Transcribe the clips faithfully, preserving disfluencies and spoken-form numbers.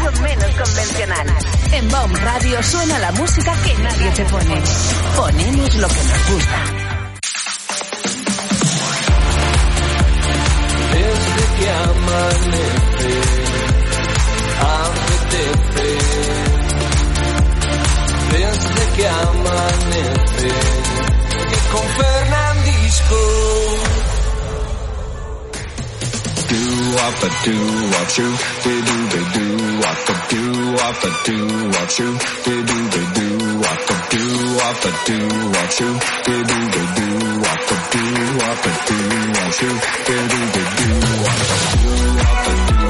mucho menos convencional. En Bomb Radio suena la música que nadie te pone. Ponemos lo que nos gusta. Desde que amanece, apetece. Desde que amanece, y con Fernandisco. Do up a do up shoot, do do do do up a do up a do up shoot, do do do do up a do up a do up shoot, do do do do up a do up a do up shoot, do do do do up a do up a do.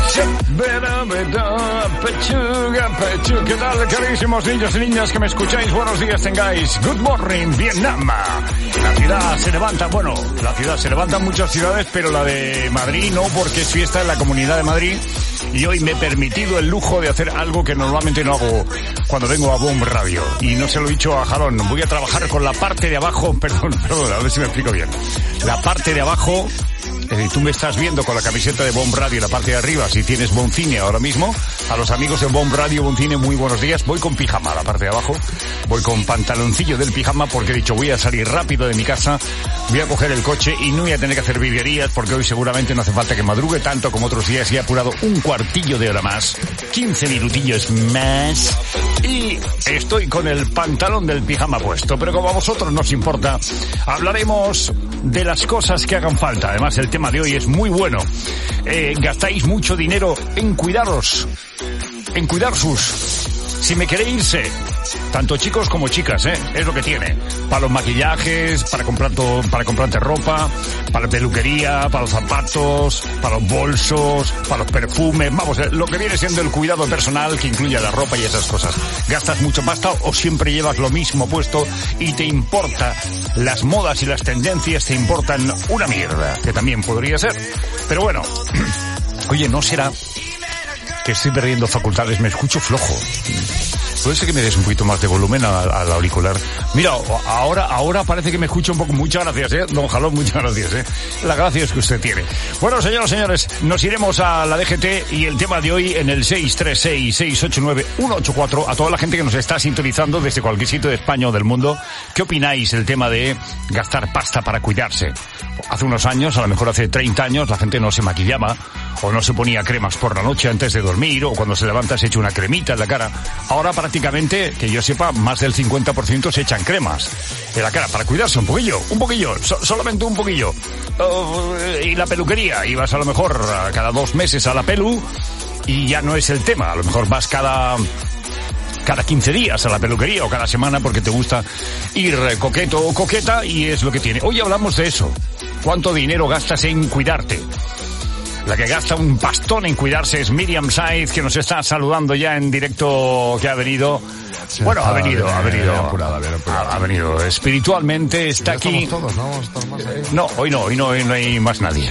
¿Qué tal, carísimos niños y niñas que me escucháis? Buenos días tengáis. Good morning, Vietnam. La ciudad se levanta, bueno, la ciudad se levanta en muchas ciudades, pero la de Madrid no, porque es fiesta en la Comunidad de Madrid. Y hoy me he permitido el lujo de hacer algo que normalmente no hago cuando vengo a Bomb Radio. Y no se lo he dicho a Jalón. Voy a trabajar con la parte de abajo, perdón, perdón, a ver si me explico bien. La parte de abajo, eh, tú me estás viendo con la camiseta de Bomb Radio, la parte de arriba, si tienes Boncine ahora mismo. A los amigos de Bomb Radio, Boncine, muy buenos días. Voy con pijama, la parte de abajo. Voy con pantaloncillo del pijama porque he dicho voy a salir rápido de mi casa, voy a coger el coche y no voy a tener que hacer virguerías porque hoy seguramente no hace falta que madrugue tanto como otros días y he apurado un cuartillo de hora más, quince minutillos más y estoy con el pantalón del pijama puesto. Pero como a vosotros nos importa, hablaremos de las cosas que hagan falta. Además el tema de hoy es muy bueno. Eh, gastáis mucho dinero en cuidaros, en cuidar sus... Si me queréis irse, tanto chicos como chicas, ¿eh? Es lo que tiene. Para los maquillajes, para comprar todo, para comprarte ropa, para la peluquería, para los zapatos, para los bolsos, para los perfumes. Vamos, lo que viene siendo el cuidado personal que incluye la ropa y esas cosas. ¿Gastas mucho pasta o siempre llevas lo mismo puesto y te importa las modas y las tendencias te importan una mierda? Que también podría ser. Pero bueno, oye, ¿no será que estoy perdiendo facultades? Me escucho flojo. Puede ser que me des un poquito más de volumen al auricular. Mira, ahora ahora parece que me escucho un poco. Muchas gracias, ¿eh? Don Jalón, muchas gracias, ¿eh? Las gracias que usted tiene. Bueno, señoras y señores, nos iremos a la D G T y el tema de hoy en el seis tres seis, seis ocho nueve, uno ocho cuatro. A toda la gente que nos está sintonizando desde cualquier sitio de España o del mundo, ¿qué opináis del tema de gastar pasta para cuidarse? Hace unos años, a lo mejor hace treinta años, la gente no se maquillaba o no se ponía cremas por la noche antes de dormir o cuando se levanta se echa una cremita en la cara. Ahora prácticamente, que yo sepa, más del cincuenta por ciento se echan cremas en la cara para cuidarse un poquillo, un poquillo, so, solamente un poquillo. Uh, y la peluquería, ibas a lo mejor a cada dos meses a la pelu y ya no es el tema. A lo mejor vas cada... cada quince días a la peluquería o cada semana porque te gusta ir coqueto o coqueta y es lo que tiene. Hoy hablamos de eso. ¿Cuánto dinero gastas en cuidarte? La que gasta un pastón en cuidarse es Miriam Saiz, que nos está saludando ya en directo, que ha venido... Sí, bueno, ha venido, ha venido, apurada, apurada. Ha venido espiritualmente, está aquí. Todos, ¿no? Vamos a estar más ahí. No, hoy no, hoy no, hoy no hay más nadie.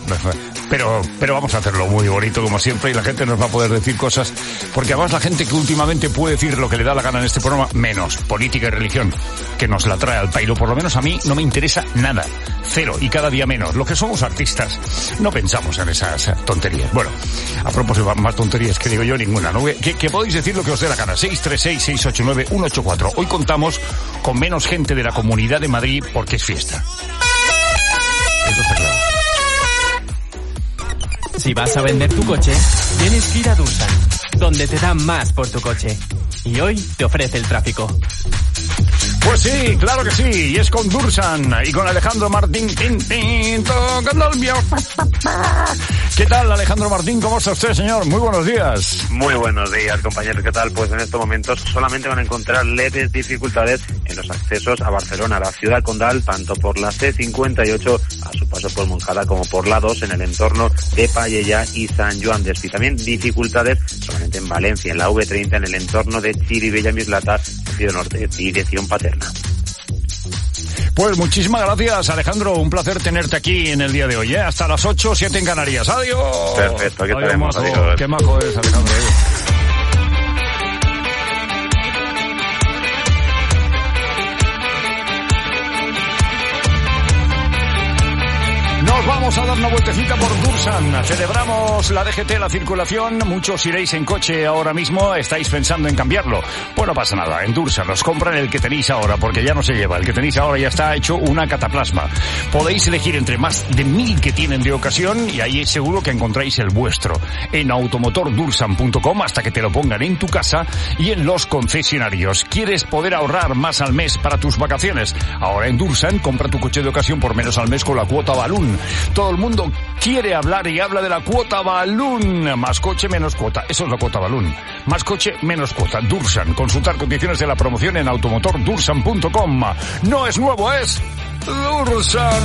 Pero, pero vamos a hacerlo muy bonito como siempre y la gente nos va a poder decir cosas, porque además la gente que últimamente puede decir lo que le da la gana en este programa, menos política y religión, que nos la trae al pairo, por lo menos a mí no me interesa nada, cero y cada día menos. Lo que somos artistas, no pensamos en esas tonterías. Bueno, a propósito, más tonterías que digo yo, ninguna, ¿no? Que, que podéis decir lo que os dé la gana, seis tres seis, seis ocho nueve, uno ocho cuatro. Hoy contamos con menos gente de la Comunidad de Madrid porque es fiesta. Eso está claro. Si vas a vender tu coche, tienes que ir a Dursan, donde te dan más por tu coche. Y hoy te ofrece el tráfico. Pues sí, claro que sí, y es con Dursan y con Alejandro Martín. Tin, tin, tocando el mío. ¿Qué tal, Alejandro Martín? ¿Cómo está usted, señor? Muy buenos días. Muy buenos días, compañeros. ¿Qué tal? Pues en estos momentos solamente van a encontrar leves dificultades en los accesos a Barcelona, a la ciudad condal, tanto por la C cincuenta y ocho a su paso por Montcada como por la dos en el entorno de Pallejà y Sant Joan d'Espí. También dificultades solamente en Valencia, en la V treinta, en el entorno de Chirivella Mislata, sentido norte, dirección Paterna. Pues muchísimas gracias, Alejandro. Un placer tenerte aquí en el día de hoy, ¿eh? Hasta las ocho, siete en Canarias. ¡Adiós! Perfecto, aquí estaremos. Adiós. Adiós. Qué majo es, Alejandro. Nos vamos a dar una vueltecita por Dursan. Celebramos la D G T, la circulación. Muchos iréis en coche ahora mismo. Estáis pensando en cambiarlo. Pues no pasa nada. En Dursan os compran el que tenéis ahora, porque ya no se lleva. El que tenéis ahora ya está hecho una cataplasma. Podéis elegir entre más de mil que tienen de ocasión y ahí es seguro que encontráis el vuestro. En automotor dursan punto com hasta que te lo pongan en tu casa y en los concesionarios. ¿Quieres poder ahorrar más al mes para tus vacaciones? Ahora en Dursan, compra tu coche de ocasión por menos al mes con la cuota Balloon. Todo el mundo quiere hablar y habla de la cuota Balloon. Más coche, menos cuota. Eso es la cuota Balloon. Más coche, menos cuota. Dursan. Consultar condiciones de la promoción en automotor dursan punto com. No es nuevo, es Dursan.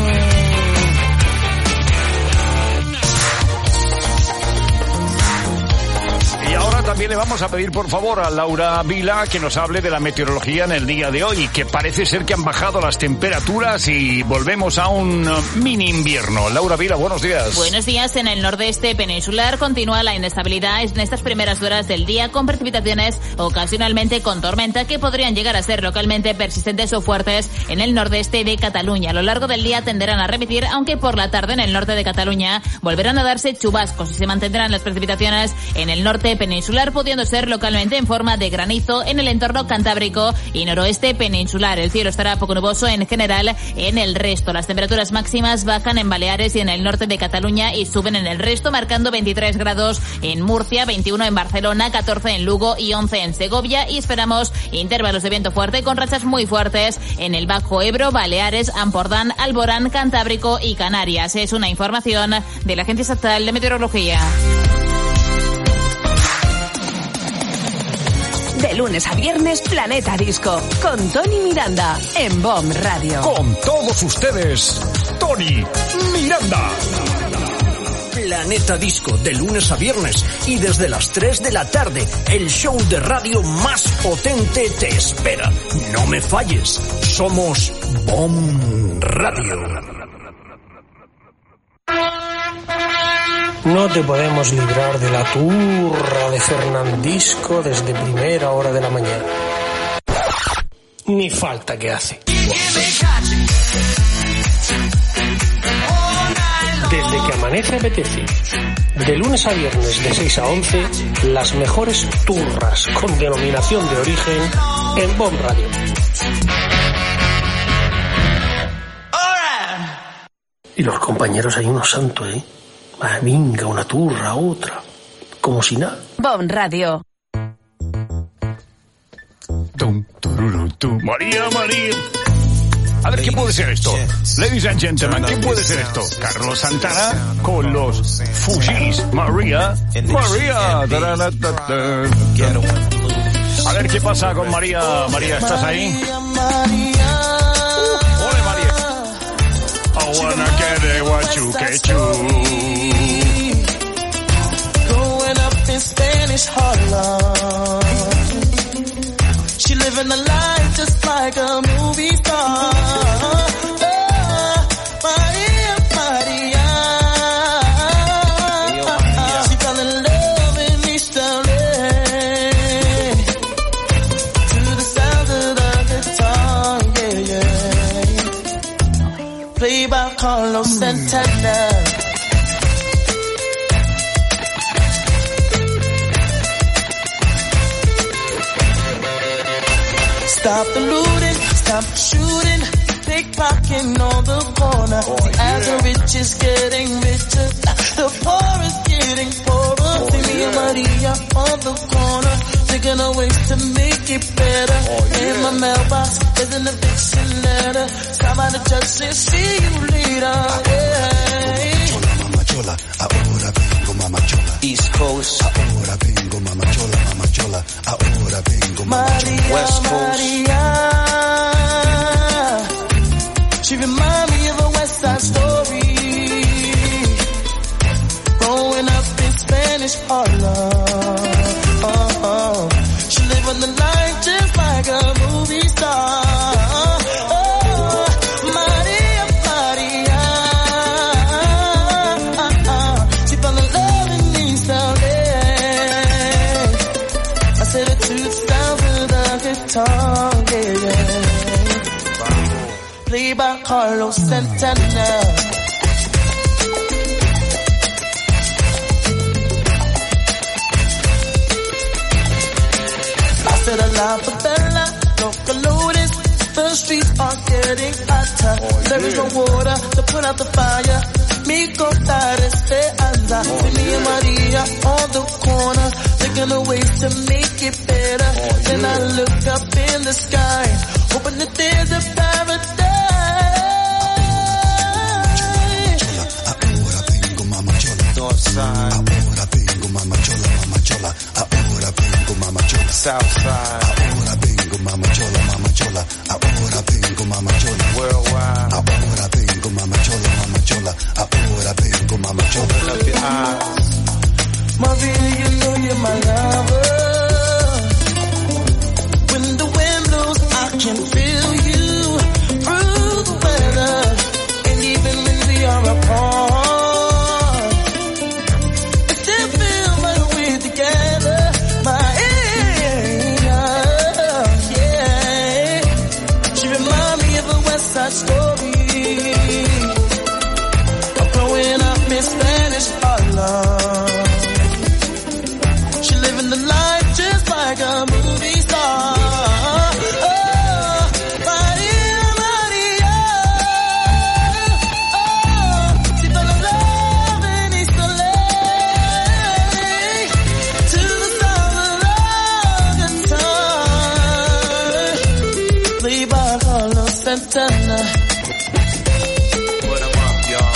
Y ahora también le vamos a pedir por favor a Laura Vila que nos hable de la meteorología en el día de hoy, que parece ser que han bajado las temperaturas y volvemos a un mini invierno. Laura Vila, buenos días. Buenos días. En el nordeste peninsular continúa la inestabilidad en estas primeras horas del día, con precipitaciones ocasionalmente con tormenta que podrían llegar a ser localmente persistentes o fuertes en el nordeste de Cataluña. A lo largo del día tenderán a remitir, aunque por la tarde en el norte de Cataluña volverán a darse chubascos y se mantendrán las precipitaciones en el norte peninsular, pudiendo ser localmente en forma de granizo en el entorno cantábrico y noroeste peninsular. El cielo estará poco nuboso en general en el resto. Las temperaturas máximas bajan en Baleares y en el norte de Cataluña y suben en el resto, marcando veintitrés grados en Murcia, veintiuno en Barcelona, catorce en Lugo y once en Segovia, y esperamos intervalos de viento fuerte con rachas muy fuertes en el Bajo Ebro, Baleares, Ampordán, Alborán, Cantábrico y Canarias. Es una información de la Agencia Estatal de Meteorología. De lunes a viernes, Planeta Disco, con Tony Miranda, en B O M Radio. Con todos ustedes, Tony Miranda. Planeta Disco, de lunes a viernes y desde las tres de la tarde, el show de radio más potente te espera. No me falles, somos B O M Radio. No te podemos librar de la turra de Fernandisco desde primera hora de la mañana. Ni falta que hace. Desde que amanece apetece. De lunes a viernes de seis a once, las mejores turras con denominación de origen en B O M Radio. Y los compañeros hay unos santos, ¿eh? Ah, venga, una turra, otra. Como si nada. B O M Radio. Tum, tururu, tum. María, María. A ver, ¿qué puede ser esto? Ladies and gentlemen, ¿qué puede ser esto? Carlos Santana con los Fujis. María, María. A ver, ¿qué pasa con María? María, ¿estás ahí? Ole, María. I wanna get it, what you get you. Growing up in Spanish Harlem, she living a life just like a movie star. Oh, Maria, Maria. She fell in love in East L A to the sound of the guitar, yeah, yeah. Played by Carlos Santana. Stop the looting, stop the shooting, pickpocketing on the corner. Oh, See, yeah. As the rich is getting richer, the poor is getting poorer. Oh, See me yeah. and Maria on the corner, thinking of ways to make it better. Oh, yeah. In my mailbox, there's an eviction letter. Somebody just said, see you later. Yeah. Mama chola, ahora vengo, mama chola. East Coast, ahora vengo, mama chola, mama chola. Ahora vengo, mama chola. West Coast. Maria, she remind me of a West Side Story. Growing up in Spanish Harlem, oh, oh. She live on the line just like a movie star. Oh, Maria, Maria, she fell in love in East L A. I said it to the sound of the guitar, yeah, yeah. Played by Carlos Santana. La Favela, Localones, the streets are getting hotter. Oh, yeah. There is no water to put out the fire. Mi contar esperanza. See me and Maria on the corner, thinking of ways to make it better. Oh, yeah. Then I look up in the sky, hoping that there's a paradise. Ahora vengo, mamá chola. Ahora vengo, mamá chola, mamá chola. Ahora vengo, mamá chola. Southside. Ahora vengo, mamá chola, mamá chola. Ahora vengo, mamá chola. Worldwide. Ahora vengo, mamá chola, mamá chola. Ahora vengo, mamá chola. Open up your eyes. Maria, you know you're my lover. When the wind blows, I can feel you through the weather. And even when we are apart, I still feel like we're together. My angel, yeah. She reminds me of a West Side Story. Of growing up in Spanish Harlem. She living the life just like a movie star. Oh, Maria, Maria. Oh, she fell in love in East L A. To the sound of love and time. Played by Carlos Santana. Put 'em up, y'all.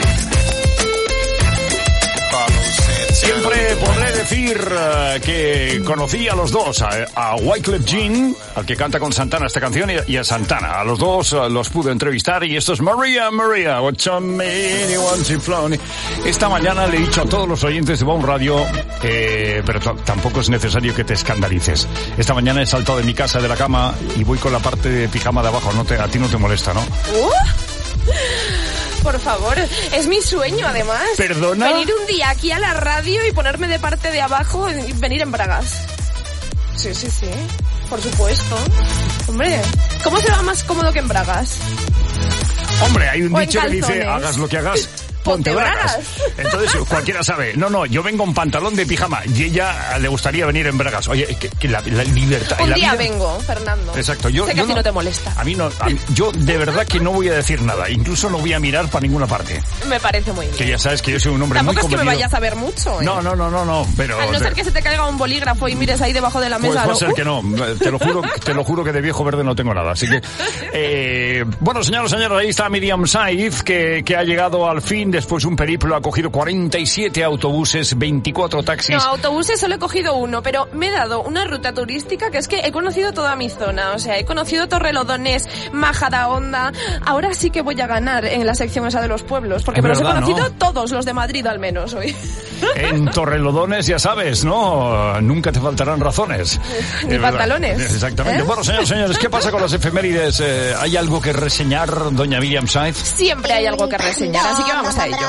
Carlos Santana. Siempre podré decir uh, que conocí a los dos, a, a Wyclef Jean, al que canta con Santana esta canción, y, y a Santana. A los dos uh, los pude entrevistar y esto es Maria, Maria, what's on me, what's it flown. Esta mañana le he dicho a todos los oyentes de Bomb Radio, eh, pero t- tampoco es necesario que te escandalices. Esta mañana he saltado de mi casa, de la cama, y voy con la parte de pijama de abajo. No te, a ti no te molesta, ¿no? Uh. Por favor, es mi sueño además. ¿Perdona? Venir un día aquí a la radio y ponerme de parte de abajo y venir en bragas. Sí, sí, sí, por supuesto. Hombre, ¿cómo se va más cómodo que en bragas? Hombre, hay un O en dicho que dice, calzones. hagas lo que hagas, ponte Ponte bragas. bragas. Entonces cualquiera sabe. No, no, yo vengo en pantalón de pijama y ella le gustaría venir en bragas. Oye, que, que la, la libertad... Un la día vida... vengo, Fernando. Exacto. Yo, sé que yo a ti no, no te molesta. A mí no... A mí, yo de verdad que no voy a decir nada. Incluso no voy a mirar para ninguna parte. Me parece muy bien. Que ya sabes que yo soy un hombre Tampoco muy es que me comedido. vayas a ver mucho, ¿eh? No, no, no, no, no, pero... A no de- ser que se te caiga un bolígrafo y mires ahí debajo de la Pues mesa. puede ¿no? ser Uh. que no, te lo juro, te lo juro que de viejo verde no tengo nada, así que... Eh, bueno, señoras y señores, ahí está Miriam Saiz, que, que ha llegado al fin después de un periplo, ha cogido cuarenta y siete autobuses, veinticuatro taxis... No, autobuses solo he cogido uno, pero me he dado una ruta turística que es que he conocido toda mi zona. O sea, he conocido Torrelodones, Majadahonda. Ahora sí que voy a ganar en la sección esa de los pueblos, porque Es me los he verdad, conocido ¿no? todos los de Madrid al menos hoy. En Torrelodones, ya sabes, ¿no? Nunca te faltarán razones. Ni Es verdad. pantalones. Exactamente. ¿Eh? Bueno, señores, señores, ¿qué pasa con las efemérides? Eh, ¿Hay algo que reseñar, doña Miriam Saiz? Siempre hay algo que reseñar, así que vamos a ello.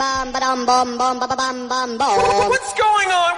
What's going on?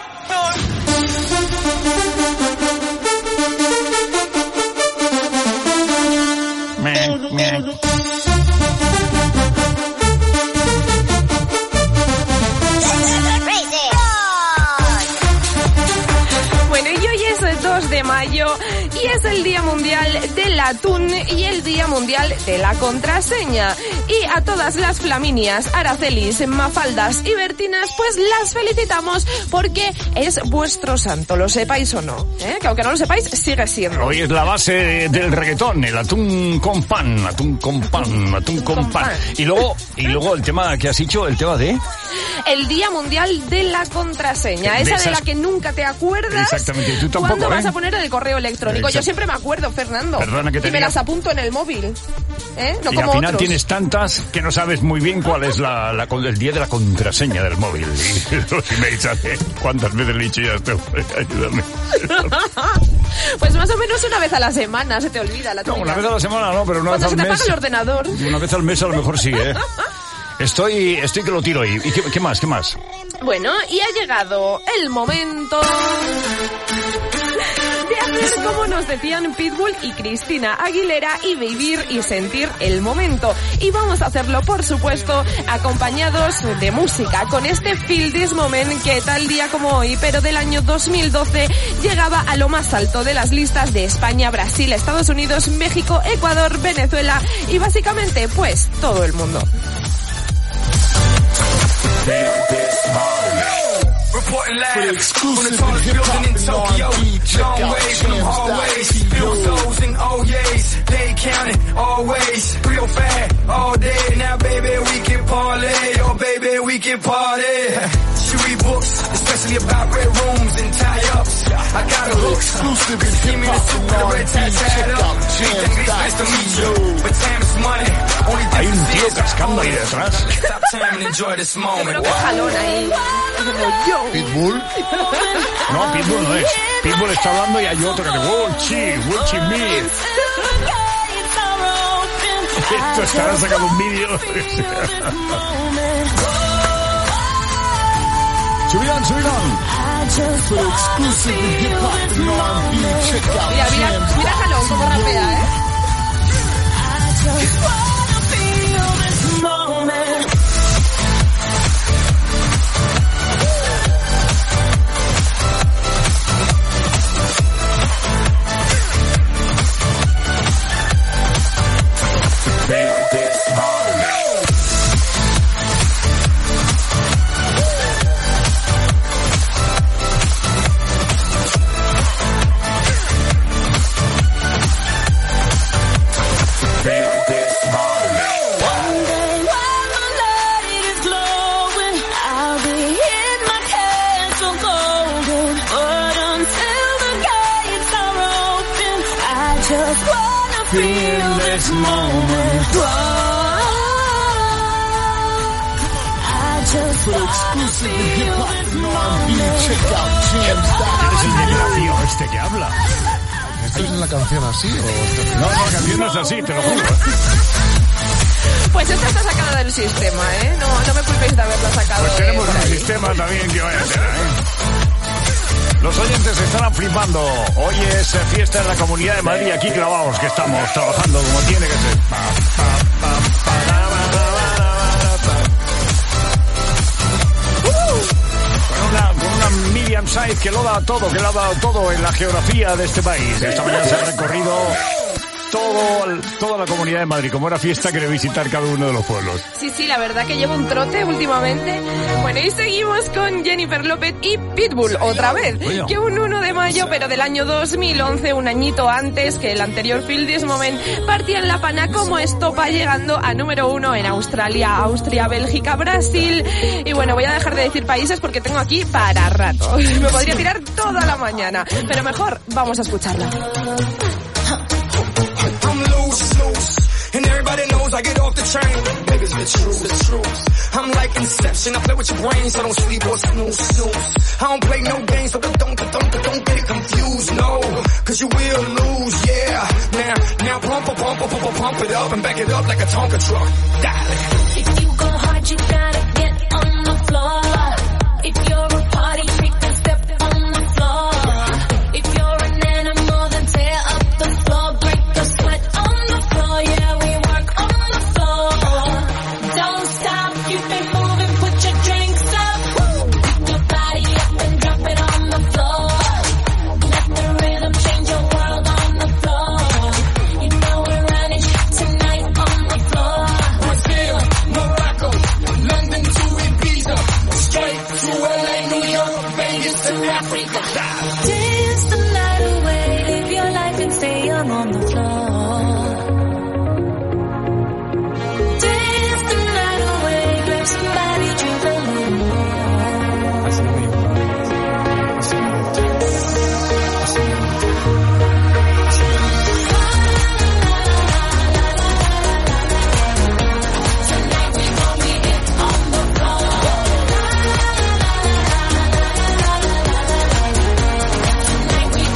Bueno, y hoy es el dos de mayo y es el Día Mundial del Atún y el Día Mundial de la Contraseña. Y a todas las Flaminias, Aracelis, Mafaldas y Bertinas, pues las felicitamos porque es vuestro santo, lo sepáis o no, ¿eh? Que aunque no lo sepáis, sigue siendo. Hoy es la base del reggaetón, el atún con pan, atún con pan, atún con, Con pan. pan. Y luego, y luego el tema que has dicho, el tema de... El Día Mundial de la Contraseña, De esa de esas- la que nunca te acuerdas. Exactamente, y tú tampoco, ¿Cuándo vas ¿eh? a poner el correo electrónico? Exacto. Yo siempre me acuerdo, Fernando. Perdona que te y me diga. las apunto en el móvil. ¿Eh? No y como al final otros. tienes tantas que no sabes muy bien cuál es la, la con- el día de la contraseña del móvil. Y los emails, ¿eh? ¿Cuántas veces le he dicho ya esto? Ayúdame. Pues más o menos una vez a la semana se te olvida la No, tuya. una vez a la semana no, pero una Cuando vez se al te mes. apaga el ordenador. Una vez al mes a lo mejor sí, ¿eh? Estoy, estoy que lo tiro ahí. ¿Y qué, qué más? ¿Qué más? Bueno, y ha llegado el momento de hacer como nos decían Pitbull y Cristina Aguilera y vivir y sentir el momento. Y vamos a hacerlo, por supuesto, acompañados de música, con este Feel This Moment que tal día como hoy, pero del año dos mil doce, llegaba a lo más alto de las listas de España, Brasil, Estados Unidos, México, Ecuador, Venezuela y básicamente, pues, todo el mundo. Reporting live from the tallest building in Tokyo. Long ways from them hallways. Bill souls and oh yeas. They counting always. Real fat all day. Now baby we can parlay. Oh baby we can party. She read books, especially about red rooms and tie-ups. I got a hook. Exclusive. See me in a suit with a red tie tied up. She think it's nice to meet you. But time is money. Only Hay un tío cascando ahí detrás. Stop time and enjoy this moment. Pero qué jalón ahí. ¿Pitbull? No, Pitbull no es. Pitbull está hablando y hay otro que dice, Wolchi, Wolchi me. Esto estará sacando un vídeo. Subidón, subidón. Mira, mira, mira jalón como rapea, ¿eh? Feel this moment. Whoa. I just wanna feel this moment. Es el desgraciado este que habla. ¿Esta es la canción así o...? No, no, la canción no es así, te lo juro. Pues esta está sacada del sistema, ¿eh? No, no me culpéis de haberla sacado. Pues tenemos de un sistema también que vaya a ser, ¿eh? Los oyentes estarán flipando. Hoy es fiesta en la Comunidad de Madrid. Aquí clavados que estamos trabajando como tiene que ser. Con una, con una Miriam Saiz que lo da todo, que lo ha dado todo en la geografía de este país. Esta mañana se ha recorrido todo, toda la Comunidad de Madrid. Como era fiesta, quiere visitar cada uno de los pueblos. Sí, sí, la verdad que llevo un trote últimamente. Bueno, y seguimos con Jennifer López y Pitbull, otra vez. Bueno. Que un uno de mayo, pero del año dos mil once, un añito antes que el anterior Feel This Moment, partían la pana como estopa, llegando a número uno en Australia, Austria, Bélgica, Brasil. Y bueno, voy a dejar de decir países porque tengo aquí para rato. Me podría tirar toda la mañana. Pero mejor, vamos a escucharla. And everybody knows I get off the train. Niggas, the truth, the truth. I'm like Inception. I play with your brain, so don't sleep or snooze, snooze. I don't play no games, so don't, don't, don't, don't get it confused, no. Cause you will lose, yeah. Now, now pump, pump, pump, pump, pump, pump it up and back it up like a Tonka truck. Dale. If you go hard, you gotta get on the floor. If you're a party freak, then step on the floor. If you're an animal, then tear up the floor, break the sweat on the floor, yeah. Dance the night away, live your life and stay young on the floor. Dance the night away, grab somebody, drink a little more. Así mismo, así mismo, así mismo. Tonight we gon' be it on the floor. Tonight we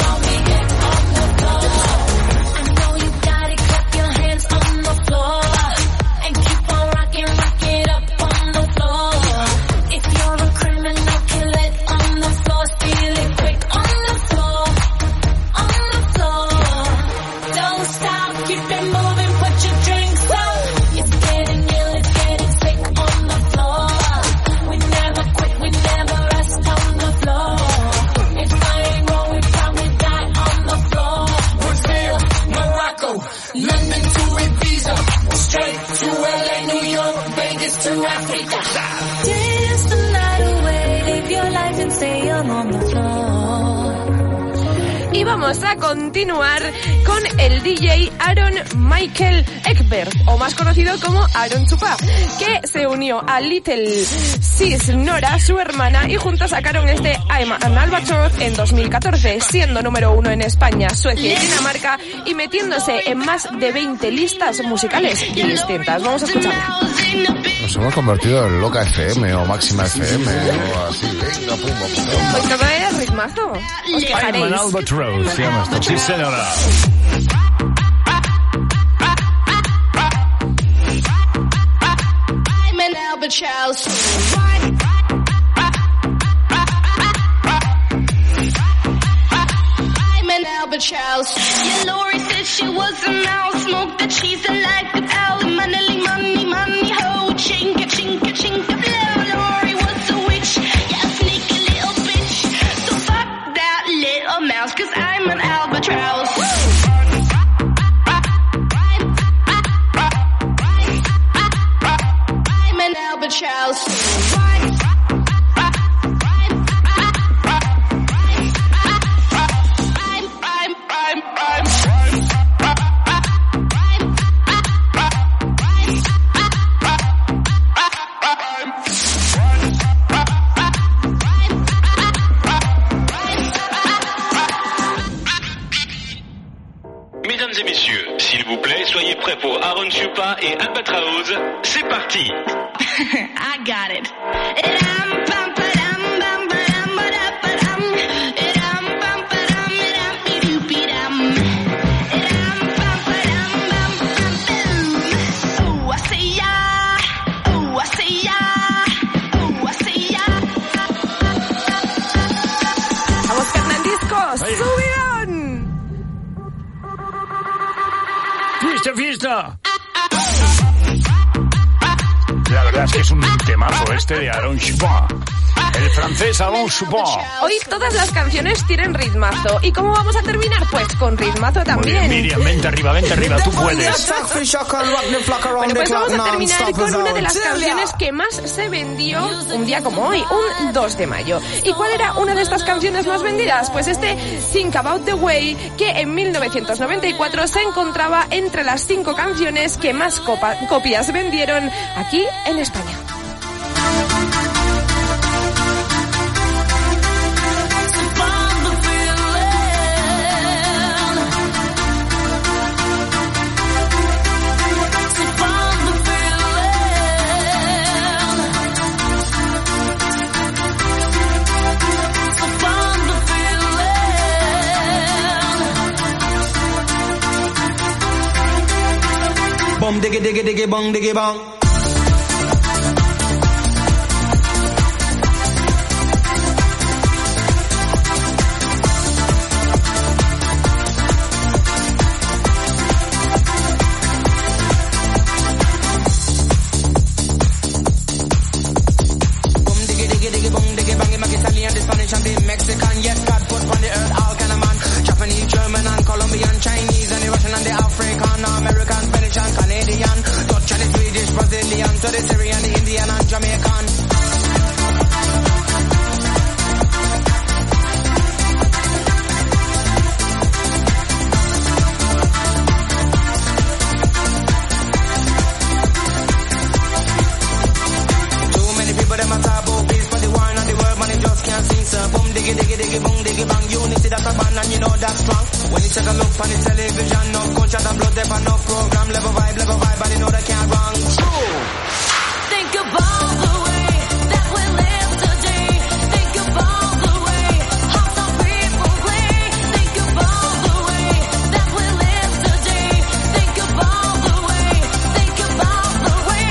down on the floor. Y vamos a continuar con el D J Aaron Michael Ekberg, o más conocido como Aaron Chupa, que se unió a Little Sis Nora, su hermana, y juntos sacaron este I'm an Albatross en dos mil catorce, siendo número uno en España, Suecia y Dinamarca, y metiéndose en más de veinte listas musicales distintas. Vamos a escucharla. Nos hemos convertido en Loca F M o Máxima F M o así. Venga, pum, pum. Pues todo es ritmazo. Os quejaréis. I'm an Albatross, se llama esto. Sí, señora. I'm an albatross. I'm an albatross. Yeah, Lori said she was a mouse. Smoked the cheese and like the owl. Money, money, money, ho. Chinka, chinka, chinka, blow. Lori was a witch. Yeah, sneaky little bitch. So fuck that little mouse, cause I'm an albatross. I'm an albatross. Mesdames et messieurs, s'il vous plaît, soyez prêts pour Aaron Chupa et Albatraoz. C'est parti. I got it. Vamos, Fernandiscos, subidón. ¡Fiesta, fiesta! La verdad es que es un temazo este de Aaron Chupa. El francés Aaron Chupa. Hoy todas las canciones tienen ritmazo. ¿Y cómo vamos a terminar? Pues con ritmazo también. Muy bien, Miriam, vente arriba, vente arriba, tú puedes. Bueno, pues vamos a terminar con una de las canciones que más se vendió un día como hoy, un dos de mayo. ¿Y cuál era una de estas canciones más vendidas? Pues este Think About the Way, que en mil novecientos noventa y cuatro se encontraba entre las cinco canciones que más copa- copias vendieron aquí en España. Bum diggy diggy diggy bong diggy bong. Italian, the Spanish and the Mexican. Yes, God put on the earth all kind of man. Japanese, German and Colombian, Chinese and the Russian and the African, American, Spanish and Canadian, Dutch and the Swedish, Brazilian, to the Syrian, the Indian and Jamaican. Too many people them a talk about peace, but the war and the world, man, they just can't sing, sir. Boom, diggy, diggy, diggy, boom, diggy, bang. Unity, that's a band, and you know that's strong. When you take a look on the television, no culture and blood, there for no program. Level vibe, level vibe, and you know they can't wrong. True. Think about the way that we live today. Think about the way how some people play. Think about the way that we live today. Think about the way. Think about the way.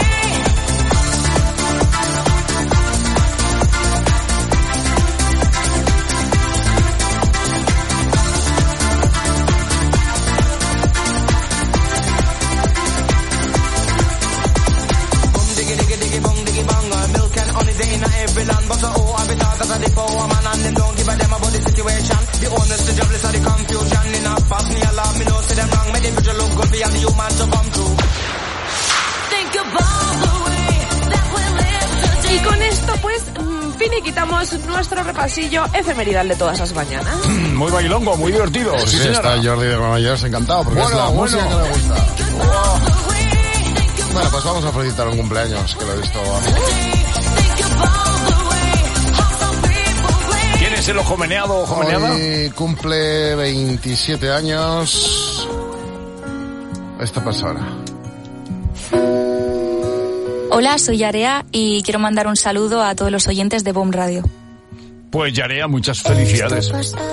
comenzamos nuestro repasillo efemeridal de todas las mañanas. Muy bailongo, muy divertido. Sí, Sí, sí, señora. está Jordi de Granollers encantado porque Bueno, es la bueno. música que le gusta. Wow. Bueno, pues vamos a felicitar un cumpleaños que lo he visto a mí. ¿Quién es el ojo meneado o ojo meneada? Hoy cumple veintisiete años esta persona. Hola, soy Yarea y quiero mandar un saludo a todos los oyentes de B O M Radio. Pues Yarea, muchas felicidades.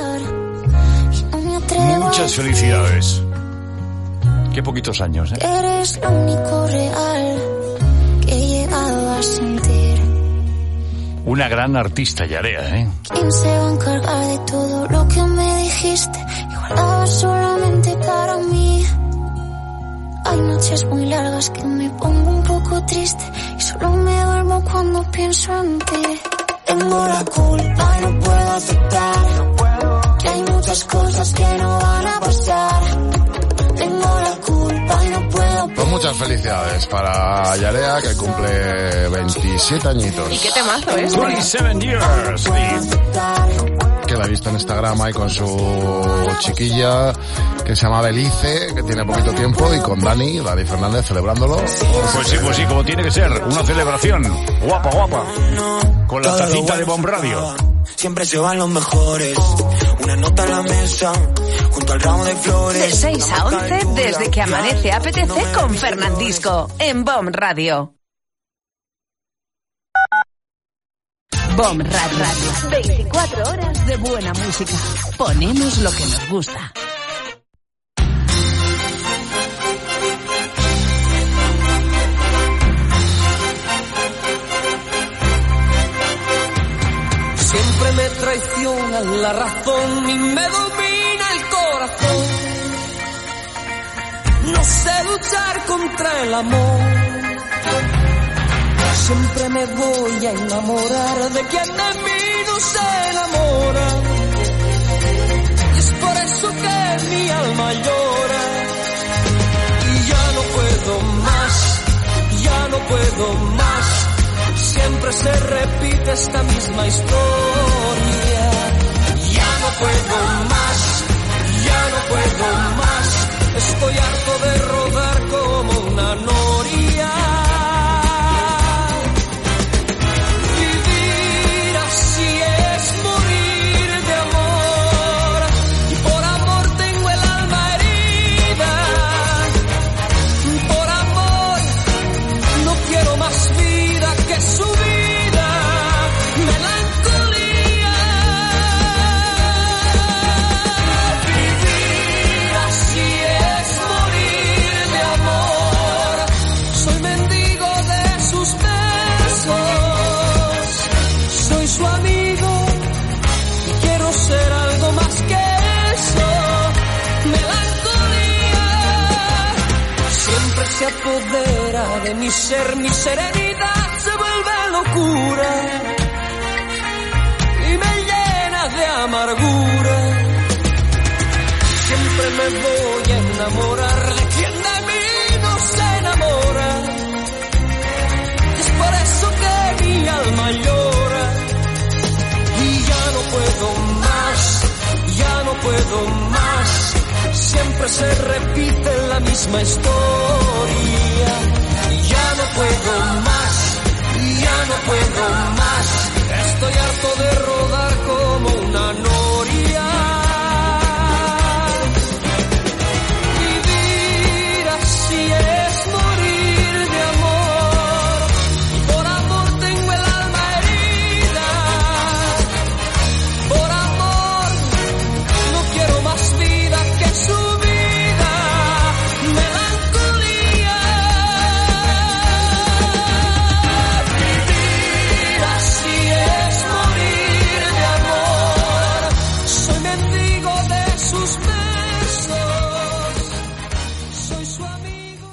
Muchas felicidades. Qué poquitos años, ¿eh? Eres lo único real que he llegado a sentir. Una gran artista, Yarea, ¿eh? ¿Quién se va a encargar de todo lo que me dijiste y guardabas solamente para mí? Hay noches muy largas que me pongo un poco triste y solo me duermo cuando pienso en ti. Tengo la culpa y no puedo aceptar que hay muchas cosas que no van a pasar. Tengo la culpa y no puedo. Pues muchas felicidades para Yarea, que cumple veintisiete añitos. ¿Y qué temazo es? veintisiete years. Que la he visto en Instagram ahí con su chiquilla que se llama Belice, que tiene poquito tiempo, y con Dani, Dani Fernández, celebrándolo. Pues sí, pues sí, como tiene que ser. Una celebración. Guapa, guapa. Con la tacita de B O M Radio. Siempre se van los mejores. Una nota en la mesa, junto al ramo de flores. De seis a once, desde que amanece A P T C con Fernandisco, en B O M Radio. B O M Radio. veinticuatro horas de buena música. Ponemos lo que nos gusta. Siempre me traiciona la razón y me domina el corazón. No sé luchar contra el amor. Siempre me voy a enamorar de quien de mí no se enamora. Y es por eso que mi alma llora. Y ya no puedo más, ya no puedo más. Siempre se repite esta misma historia. Ya no puedo más, ya no puedo más. Estoy harto de rodar como una noria. Vivir así es morir de amor. Y por amor tengo el alma herida. Por amor no quiero más vida que su vida, melancolía. Vivir así es morir de amor. Soy mendigo de sus besos, soy su amigo y quiero ser algo más que eso, melancolía. Siempre se apodera de mi ser, mi serenidad se vuelve locura y me llena de amargura. Siempre me voy a enamorar de quien de mí no se enamora. Es por eso que mi alma llora. Y ya no puedo más, ya no puedo más. Siempre se repite la misma historia. Ya no puedo más, ya no puedo más. Estoy harto de rodar como una noria. Vivir así es morir de amor. Y por amor tengo el alma herida. Por amor no quiero más vida que su vida, melancolía. Vivir así es morir de amor. Soy mendigo de sus besos, soy su amigo.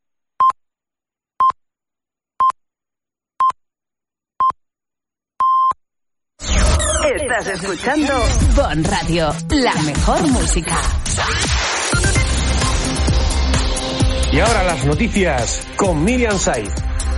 Estás escuchando B O M Radio, la mejor música. Y ahora las noticias con Miriam Saiz.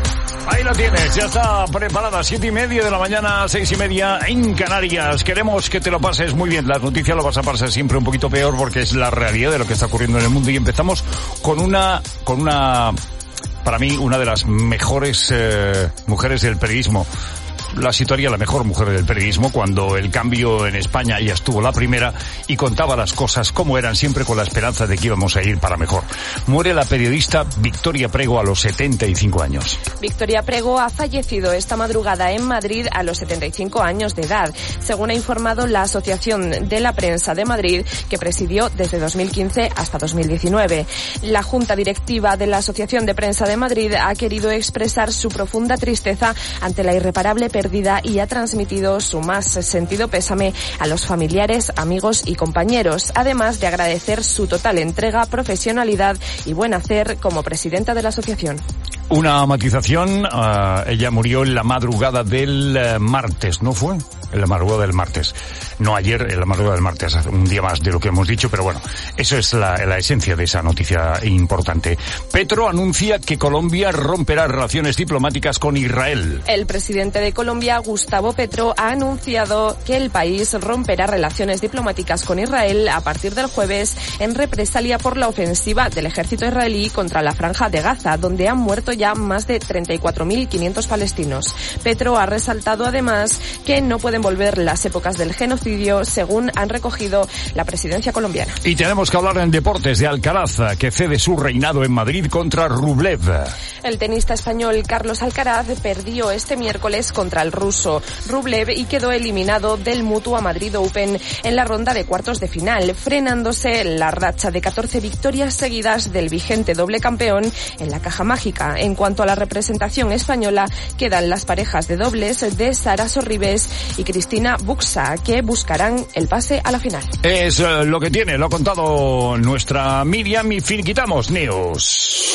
Ahí lo tienes, ya está preparada, siete y media de la mañana, seis y media en Canarias. Queremos que te lo pases muy bien. Las noticias lo vas a pasar siempre un poquito peor porque es la realidad de lo que está ocurriendo en el mundo. Y empezamos con una, con una, para mí, una de las mejores eh, mujeres del periodismo. La situaría la mejor mujer del periodismo cuando el cambio en España ya estuvo la primera y contaba las cosas como eran, siempre con la esperanza de que íbamos a ir para mejor. Muere la periodista Victoria Prego a los setenta y cinco años. Victoria Prego ha fallecido esta madrugada en Madrid a los setenta y cinco años de edad, según ha informado la Asociación de la Prensa de Madrid, que presidió desde dos mil quince hasta dos mil diecinueve. La Junta Directiva de la Asociación de Prensa de Madrid ha querido expresar su profunda tristeza ante la irreparable pérdida y ha transmitido su más sentido pésame a los familiares, amigos y compañeros, además de agradecer su total entrega, profesionalidad y buen hacer como presidenta de la asociación. Una matización, uh, ella murió en la madrugada del uh, martes, ¿no fue? En la madrugada del martes. No ayer, en la madrugada del martes, un día más de lo que hemos dicho, pero bueno, eso es la, la esencia de esa noticia importante. Petro anuncia que Colombia romperá relaciones diplomáticas con Israel. El presidente de Colombia, Gustavo Petro, ha anunciado que el país romperá relaciones diplomáticas con Israel a partir del jueves en represalia por la ofensiva del ejército israelí contra la Franja de Gaza, donde han muerto ya más de treinta y cuatro mil quinientos palestinos. Petro ha resaltado además que no pueden volver las épocas del genocidio, según han recogido la presidencia colombiana. Y tenemos que hablar en deportes de Alcaraz, que cede su reinado en Madrid contra Rublev. El tenista español Carlos Alcaraz perdió este miércoles contra el ruso Rublev y quedó eliminado del Mutua Madrid Open en la ronda de cuartos de final, frenándose la racha de catorce victorias seguidas del vigente doble campeón en la caja mágica. En cuanto a la representación española, quedan las parejas de dobles de Sara Sorribes y Cristina Buxa, que buscarán el pase a la final. Es uh, lo que tiene, lo ha contado nuestra Miriam y finiquitamos News.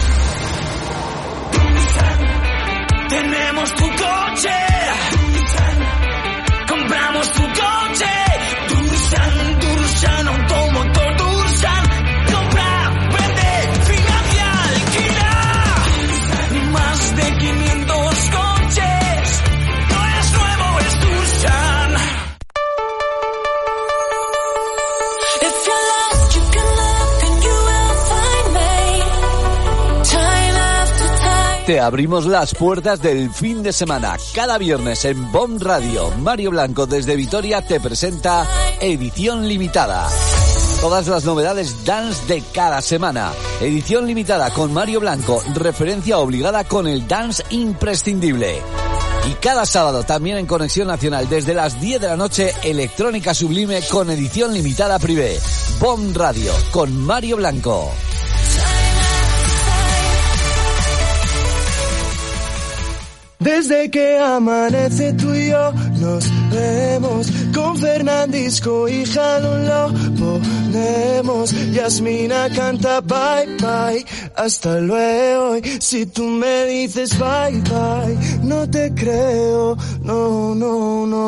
Tenemos tu coche, compramos tu coche, Dursan, Dursan, automotor Dursan, compra, vende, financia, alquila, más de quinientos coches, no es nuevo, es Dursan. If you're lost, you can look and you will find me, time after time. Te abrimos las puertas del fin de semana. Cada viernes en B O M Radio, Mario Blanco desde Vitoria te presenta Edición Limitada. Todas las novedades dance de cada semana. Edición Limitada con Mario Blanco, referencia obligada con el dance imprescindible. Y cada sábado también en Conexión Nacional desde las diez de la noche, Electrónica Sublime con Edición Limitada Privé. B O M Radio con Mario Blanco. Desde que amanece tú y yo nos vemos, con Fernandisco y Jalón lo ponemos, Yasmina canta bye bye, hasta luego, y si tú me dices bye bye, no te creo, no, no, no.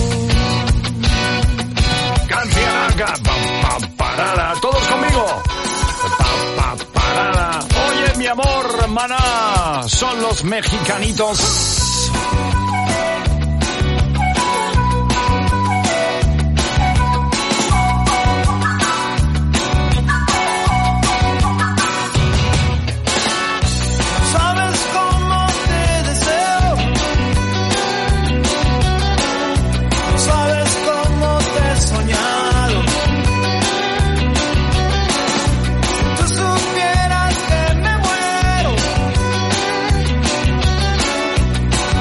Canción, pa, pa, parada, todos conmigo. Pa, pa, parada. Oye, mi amor, maná, son los mexicanitos. Sabes cómo te deseo, sabes cómo te he soñado. Tú supieras que me muero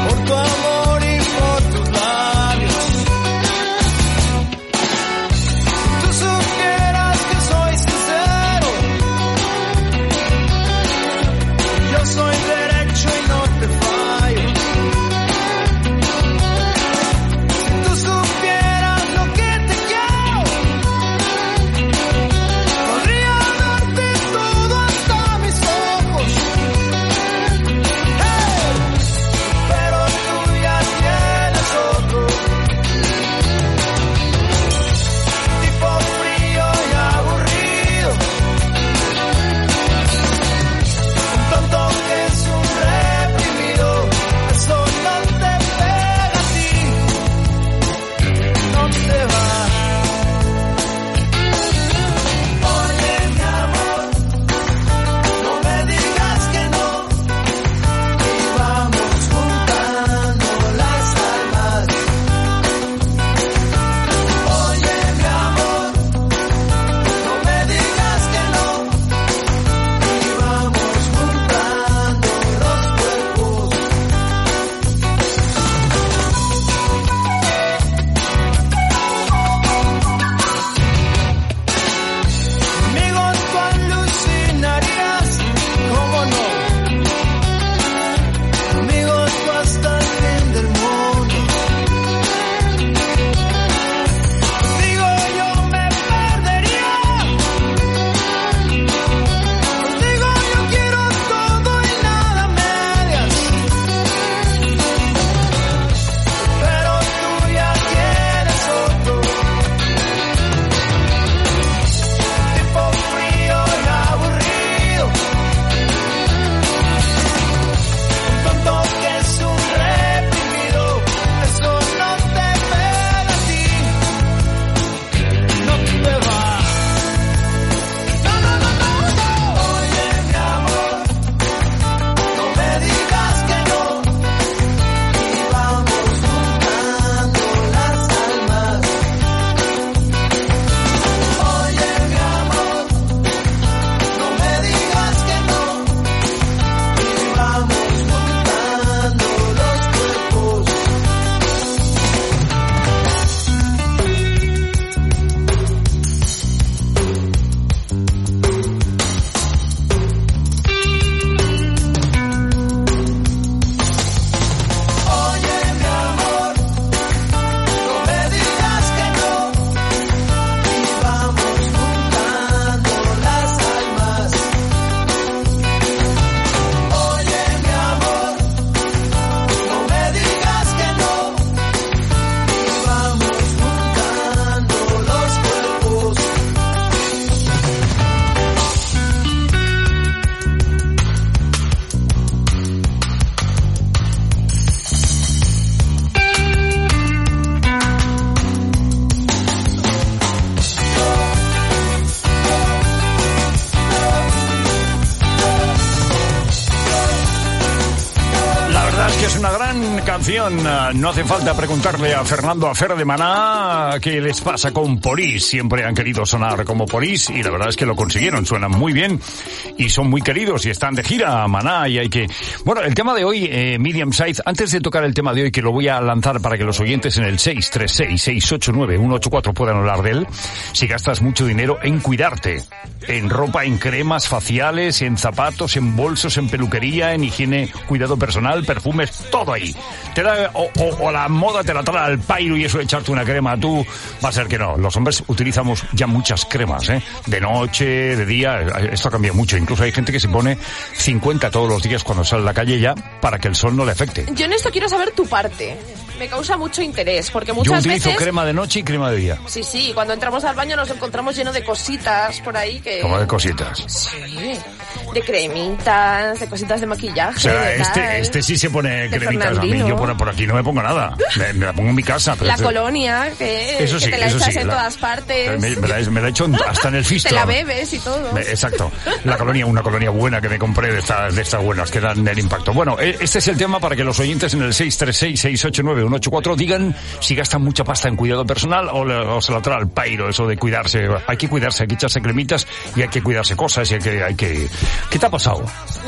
Canción, canción. No hace falta preguntarle a Fernando Afer de Maná qué les pasa con Police. Siempre han querido sonar como Police y la verdad es que lo consiguieron. Suenan muy bien y son muy queridos y están de gira a Maná y hay que... Bueno, el tema de hoy, eh, Medium Size, antes de tocar el tema de hoy, que lo voy a lanzar para que los oyentes en el seis tres seis, seis ocho nueve, uno ocho cuatro puedan hablar de él. Si gastas mucho dinero en cuidarte, en ropa, en cremas faciales, en zapatos, en bolsos, en peluquería, en higiene, cuidado personal, perfumes, todo ahí. Te da, o, o, o la moda te la trae al pairo y eso de echarte una crema, tú va a ser que no. Los hombres utilizamos ya muchas cremas, ¿eh? De noche, de día, esto ha cambiado mucho. Incluso hay gente que se pone cincuenta todos los días cuando sale a la calle ya para que el sol no le afecte. Yo en esto quiero saber tu parte. Me causa mucho interés, porque muchas Yo utilizo veces... crema de noche y crema de día. Sí, sí, cuando entramos al baño nos encontramos lleno de cositas por ahí que... ¿Cómo de cositas? Sí, de cremitas, de cositas de maquillaje. O sea, de este, tal. este sí se pone De cremitas. A mí Fernandino. yo por, por aquí no me pongo nada. Me, me la pongo en mi casa. Pero La este- colonia, que, Eso sí, que te la eso echas sí, en la- todas partes. Me, me la, me la he hecho en- hasta en el fistro. Te la bebes y todo. Me- Exacto. La colonia, una colonia buena que me compré de estas, de estas buenas que dan el impacto. Bueno, e- este es el tema para que los oyentes en el seis tres seis, seis ocho nueve, uno ocho cuatro digan si gastan mucha pasta en cuidado personal o, le- o se la trae al pairo eso de cuidarse. Hay que cuidarse, hay que echarse cremitas y hay que cuidarse cosas y hay que... Hay que... ¿Qué te ha pasado?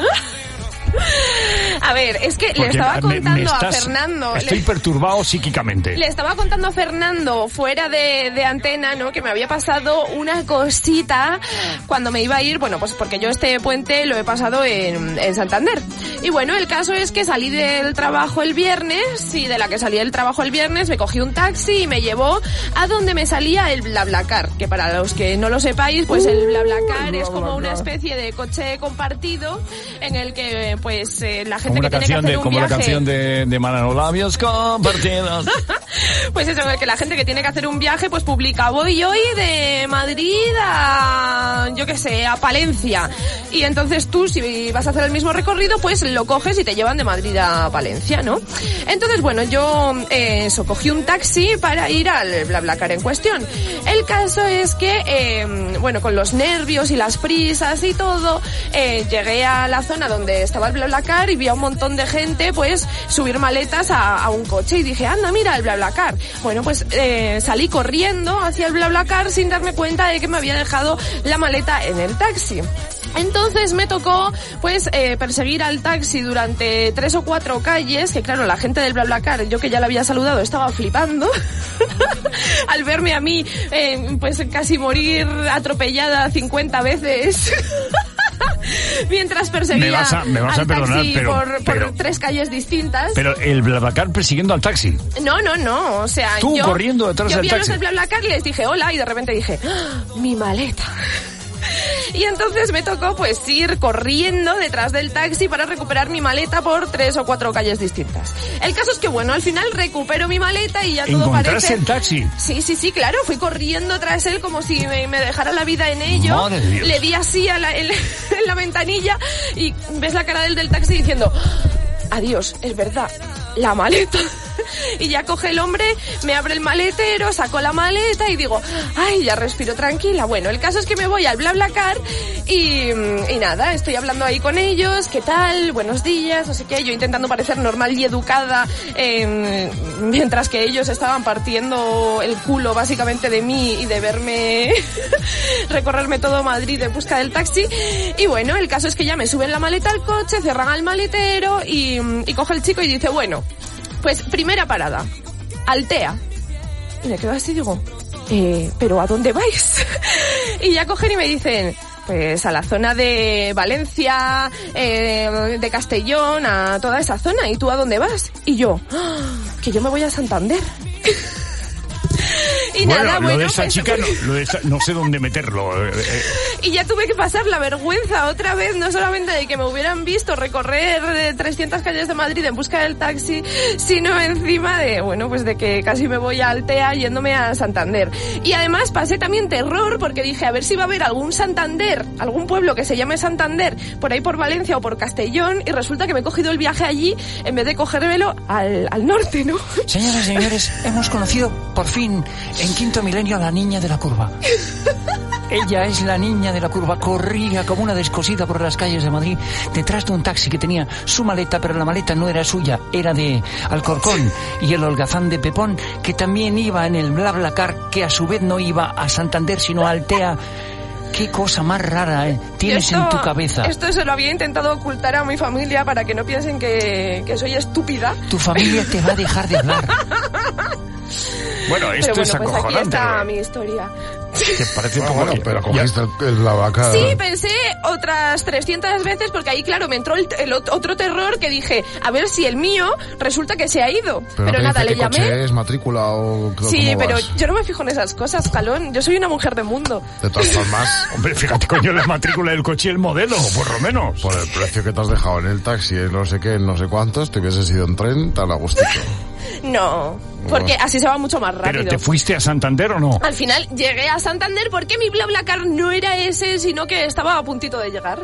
A ver, es que le Porque estaba me- contando me estás- a Fernando... Estoy le- perturbado psíquicamente. Le estaba contando a Fernando fuera de, de antena, ¿no? Que me había pasado una cosita cuando me iba a ir, bueno, pues porque yo este puente lo he pasado en, en Santander. Y bueno, el caso es que salí del trabajo el viernes y de la que salí del trabajo el viernes me cogí un taxi y me llevó a donde me salía el BlaBlaCar, que para los que no lo sepáis, pues el BlaBlaCar es como una especie de coche compartido en el que pues eh, la gente Como una que tiene que canción hacer de, un como la viaje... canción de, de Manolo, labios compartidos. Pues eso, que la gente que tiene que hacer un viaje, pues publica, voy hoy de Madrid a, yo qué sé, a Palencia. Y entonces tú, si vas a hacer el mismo recorrido, pues lo coges y te llevan de Madrid a Palencia, ¿no? Entonces, bueno, yo, eh, eso, cogí un taxi para ir al BlaBlaCar en cuestión. El caso es que, eh, bueno, con los nervios y las prisas y todo, eh, llegué a la zona donde estaba el BlaBlaCar y vi a un montón de gente, pues, subir maletas a, a un coche y dije, anda, mira, el BlaBlaCar. Bueno, pues eh, salí corriendo hacia el BlaBlaCar sin darme cuenta de que me había dejado la maleta en el taxi. Entonces me tocó, pues, eh, perseguir al taxi durante tres o cuatro calles, que claro, la gente del BlaBlaCar, yo que ya la había saludado, estaba flipando al verme a mí, eh, pues, casi morir atropellada cincuenta veces. Mientras perseguía Me vas a- me vas a al perdonar, taxi pero- por, por pero- tres calles distintas. Pero el BlaBlaCar persiguiendo al taxi. No, no, no, o sea, Tú yo, corriendo detrás yo del vi a los taxi. del BlaBlaCar y les dije hola y de repente dije, ¡ah! Mi maleta. Y entonces me tocó pues ir corriendo detrás del taxi para recuperar mi maleta por tres o cuatro calles distintas. El caso es que bueno, al final recupero mi maleta y ya todo ¿Encontraste parece... el taxi? Sí, sí, sí, claro, fui corriendo tras él como si me, me dejara la vida en ello. Madre de Dios. Le di así a la, en, en la ventanilla y ves la cara del del taxi diciendo, adiós, es verdad, la maleta. Y ya coge el hombre, me abre el maletero, saco la maleta y digo, ay, ya respiro tranquila. Bueno, el caso es que me voy al BlaBlaCar y, y nada, estoy hablando ahí con ellos, ¿qué tal? Buenos días, no sé qué, yo intentando parecer normal y educada, eh, mientras que ellos estaban partiendo el culo básicamente de mí y de verme recorrerme todo Madrid en busca del taxi. Y bueno, el caso es que ya me suben la maleta al coche, cierran al maletero y, y coge el chico y dice, bueno, pues primera parada, Altea. Y me quedo así y digo, eh, ¿pero a dónde vais? Y ya cogen y me dicen, pues a la zona de Valencia, eh, de Castellón, a toda esa zona. ¿Y tú a dónde vas? Y yo, ¡ah! Que yo me voy a Santander. Y bueno, nada, lo bueno, de esa pues- chica no, lo de esa- no sé dónde meterlo. eh, eh. Y ya tuve que pasar la vergüenza otra vez, no solamente de que me hubieran visto recorrer eh, trescientas calles de Madrid en busca del taxi, sino encima de, bueno, pues de que casi me voy a Altea yéndome a Santander. Y además pasé también terror porque dije, a ver si va a haber algún Santander, algún pueblo que se llame Santander, por ahí por Valencia o por Castellón, y resulta que me he cogido el viaje allí en vez de cogérmelo al, al norte, ¿no? Señoras y señores, hemos conocido por fin en quinto milenio a la niña de la curva. Ella es la niña de la curva. Corría como una descosida por las calles de Madrid detrás de un taxi que tenía su maleta, pero la maleta no era suya, era de Alcorcón. Y el holgazán de Pepón, que también iba en el BlaBlaCar, que a su vez no iba a Santander, sino a Altea. Qué cosa más rara, ¿eh? Tienes esto, en tu cabeza. Esto se lo había intentado ocultar a mi familia para que no piensen que, que soy estúpida. Tu familia te va a dejar de hablar. Bueno, esto Pero bueno, es pues acojonante. aquí está ¿no? mi historia. Que parece un Ah, poco... bueno, pero cogiste el, el BlaBlaCar. Sí, pensé otras trescientas veces porque ahí, claro, me entró el, el ot- otro terror que dije, a ver si el mío resulta que se ha ido. Pero, Pero te nada, dice le qué coche llamé. es, matrícula o cómo Sí, pero vas. yo no me fijo en esas cosas, Jalón. Yo soy una mujer de mundo. De todas formas, Hombre, fíjate, coño, la matrícula del coche y el modelo, por lo menos. por el precio que te has dejado en el taxi, no sé qué, no sé cuántos, te hubieses ido en tren tan a gustito. No, porque así se va mucho más rápido. ¿Pero te fuiste a Santander o no? Al final llegué a Santander porque mi BlaBlaCar no era ese, sino que estaba a puntito de llegar.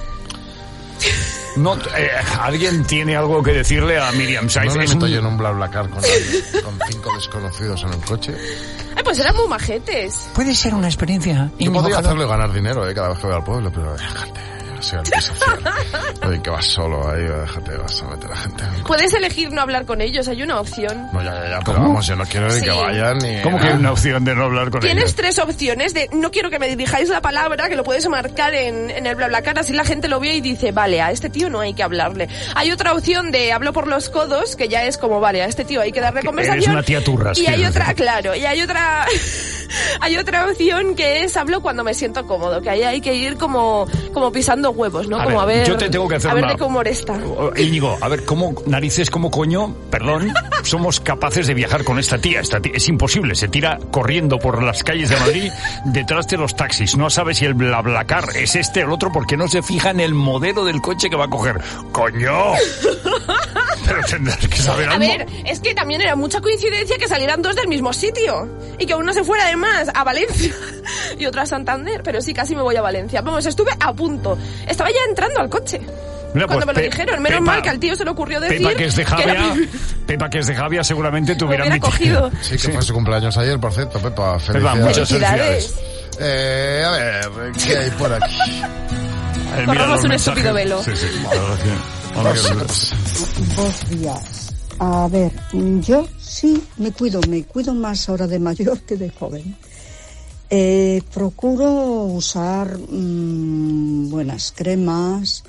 No, eh, ¿alguien tiene algo que decirle a Miriam Saiz? No me Es meto un- yo en un BlaBlaCar con, alguien, con cinco desconocidos en el coche. Ay, pues eran muy majetes. Puede ser una experiencia. Yo Íñigo podría Jalón. hacerlo y ganar dinero, eh, cada vez que voy al pueblo, pero déjate, o sea, antisocial. Oye, que vas solo ahí, déjate, vas a meter a gente en el coche. Puedes elegir no hablar con ellos, hay una opción. No, ya, ya, ya, pero ¿Cómo? vamos, yo no quiero ni Sí. que vayan ni... ¿Cómo que hay una opción de no hablar con Tienes ellos? tres opciones de no quiero que me dirijáis la palabra, que lo puedes marcar en, en el BlaBlaCar, así la gente lo ve y dice, vale, a este tío no hay que hablarle. Hay otra opción de hablo por los codos, que ya es como, vale, a este tío hay que darle conversación. Eres una tía turras. Y hay quieres otra, decir. claro, y hay otra... Hay otra opción que es hablo cuando me siento cómodo, que ahí hay que ir como, como pisando huevos, ¿no? A como ver, a ver, yo te tengo que hacer a ver una- de qué humor está. Oh, Íñigo, a ver, ¿cómo narices, cómo coño, perdón, somos capaces de viajar con esta tía? Esta tía es imposible, se tira corriendo por las calles de Madrid detrás de los taxis. No sabe si el BlaBlaCar es este o el otro porque no se fija en el modelo del coche que va a coger. ¡Coño! Pero tendrás que saber A algo. ver, es que también era mucha coincidencia que salieran dos del mismo sitio y que uno se fuera además a Valencia y otro a Santander, pero sí, casi me voy a Valencia. Vamos, estuve a punto. Estaba ya entrando al coche. Mira, Cuando pues, me lo Pe- dijeron, menos Pepa- mal que al tío se le ocurrió decir Pepa, que es de era Javia, mi- Pepa, que es de Javia, seguramente te hubieran hubiera metido. cogido. Sí, que fue su cumpleaños ayer, por cierto, Pepa. Felicidades. muchas Felicidades. Eh, a ver, ¿qué hay por aquí? Eh, mira Corramos los un mensajes. estúpido velo. Sí, sí. Hola, ¿qué tal? Buenos días. A ver, yo sí me cuido, me cuido más ahora de mayor que de joven. Eh, procuro usar mmm, buenas cremas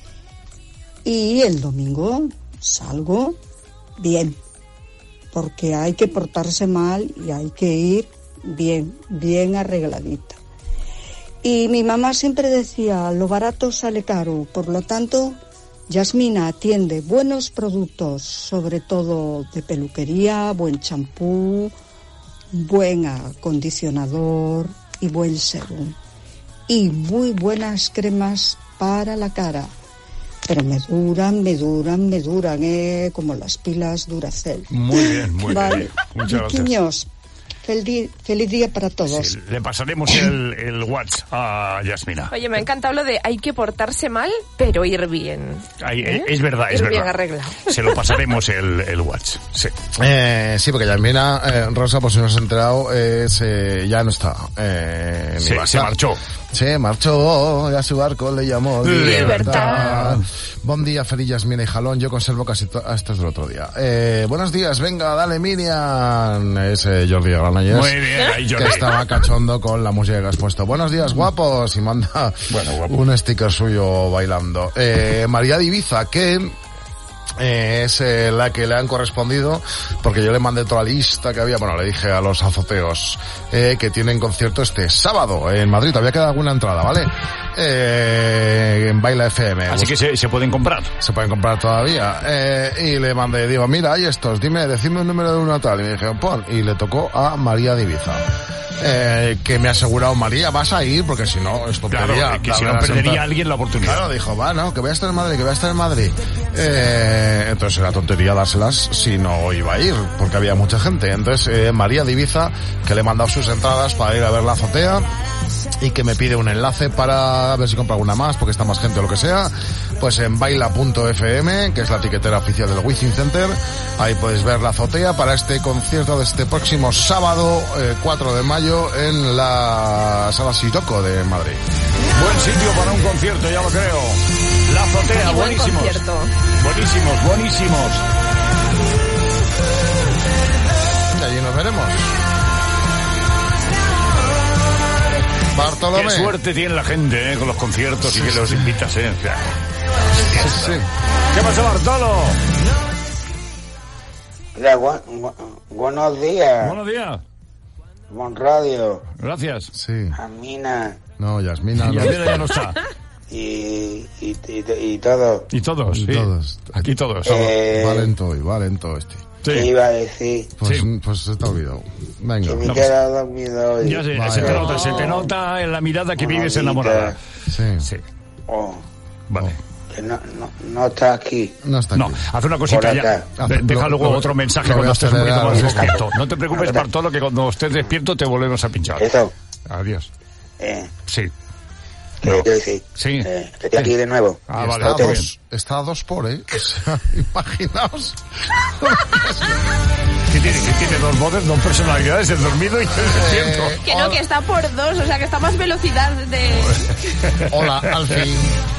y el domingo salgo bien, porque hay que portarse mal y hay que ir bien, bien arregladita. Y mi mamá siempre decía, lo barato sale caro, por lo tanto, Yasmina atiende buenos productos, sobre todo de peluquería, buen champú, buen acondicionador y buen serum. Y muy buenas cremas para la cara. Pero me duran, me duran, me duran, eh, como las pilas Duracell. Muy bien, muy Vale. bien. Muchas gracias. Niños, feliz día, feliz día para todos. Sí, le pasaremos el, el WhatsApp a Yasmina. Oye, me ha encantado lo de hay que portarse mal, pero ir bien. Ahí, ¿Eh? Es verdad, es Ir bien verdad. arreglado. Se lo pasaremos el, el WhatsApp. Sí. Eh, sí, porque Yasmina, eh, Rosa, por si no os has enterado, es, eh, ya no está. Eh, ni Se- va a se estar. marchó. Se marchó, y a su barco le llamó Libertad. Buen día, feliz Yasmina y Jalón. Yo conservo casi to- ah, esto es del otro día. Eh, buenos días, venga, dale, Miriam. Es eh, Jordi Granayes. Muy bien, ahí, Jordi. Que estaba cachondo con la música que has puesto. Buenos días, guapos. Y manda Bueno, guapo. un sticker suyo bailando. Eh, María de Ibiza, que... Eh, es eh, la que le han correspondido, porque yo le mandé toda la lista que había, bueno, le dije a los azoteos eh, que tienen concierto este sábado en Madrid, todavía queda alguna entrada, ¿vale? Eh, en Baila F M. Así que se, se pueden comprar. Se pueden comprar todavía. Eh, y le mandé, digo, mira, hay estos, dime, decime un número de una tal. Y me dijeron, pon. Y le tocó a María de Ibiza. Eh, que me ha asegurado, María, vas a ir, porque si no, esto Claro, perdería- que si no darle las perdería entradas. alguien la oportunidad. Claro, dijo, va, no, que voy a estar en Madrid, que voy a estar en Madrid. Eh, entonces era tontería dárselas si no iba a ir, porque había mucha gente. Entonces, eh, María de Ibiza, que le he mandado sus entradas para ir a ver la azotea, y que me pide un enlace para ver si compra alguna más, porque está más gente o lo que sea, pues en baila punto efe eme, que es la etiquetera oficial del Wizzing Center, ahí puedes ver la azotea para este concierto de este próximo sábado, eh, cuatro de mayo, en la Sala Siroco de Madrid. Buen sitio para un concierto, ya lo creo. La azotea, buenísimos. Buenísimos, buenísimos. Y allí nos veremos. Bartolomé. Qué suerte tiene la gente, ¿eh? Con los conciertos sí, y que sí. los invitas, ¿eh? O sea, sí, sí. ¿Qué pasa, Bartolo? Mira, bu bu buenos días. Buenos días. Bon Radio. Gracias. Sí. Amina. No, Yasmina. No. Yasmina ya no está. Y, y, y, y todos. Y todos, sí. Todos. Aquí todos. Eh... Va lento y va lento este. Sí. ¿Qué iba a decir? Pues, sí. pues se te ha olvidado. Venga. Que me no, he quedado dormido hoy. Ya sé, se te nota, se te nota en la mirada que vives enamorada. Sí. Sí. Oh. Vale. Que no, no, no está aquí. No está aquí. No, haz una cosita ya. Deja luego otro mensaje cuando estés un poquito más despierto. No te preocupes, Bartolo, que cuando estés despierto te volvemos a pinchar. Eso. Adiós. Eh. Sí. No. ¿Qué decir? Sí. Eh, que estoy aquí de nuevo. Ah, vale. Está, a dos, está a dos por, ¿eh? O sea, imaginaos. ¿Qué tiene? ¿Qué tiene? Dos voces, dos personalidades, el dormido y el despierto. Eh, que no, que está por dos, o sea, que está más velocidad de... Hola, Alfie.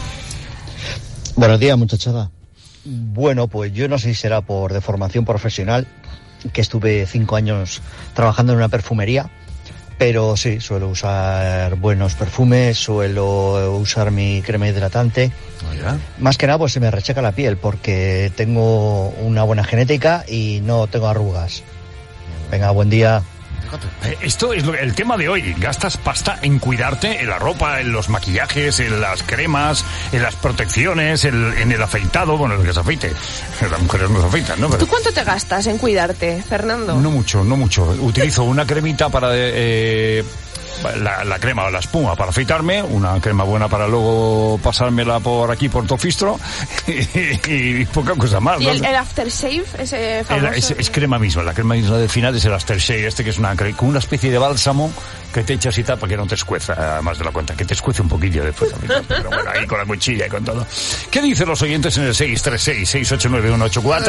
Buenos días, muchachada. Bueno, pues yo no sé si será por deformación profesional, que estuve cinco años trabajando en una perfumería, pero sí, suelo usar buenos perfumes, suelo usar mi crema hidratante. Oh, ¿ya? Más que nada, pues se me reseca la piel, porque tengo una buena genética y no tengo arrugas. Venga, buen día. Esto es lo, el tema de hoy. Gastas pasta en cuidarte, en la ropa, en los maquillajes, en las cremas, en las protecciones, en, en el afeitado. Bueno, el que se afeite. Las mujeres no se afeitan, ¿no? Pero... ¿Tú cuánto te gastas en cuidarte, Fernando? No mucho, no mucho. Utilizo una cremita para... Eh, La, la crema o la espuma para afeitarme, una crema buena para luego pasármela por aquí por Tofistro y, y poca cosa más. ¿Y ¿no? el, el aftershave, ese famoso? El, es, es crema misma, la crema misma del final es el aftershave, este que es una con una especie de bálsamo que te echas y tal para que no te escueza más de la cuenta, que te escuece un poquillo después también, pero bueno, ahí con la cuchilla y con todo. ¿Qué dicen los oyentes en el seis tres seis, seis ocho nueve, uno ocho cuatro?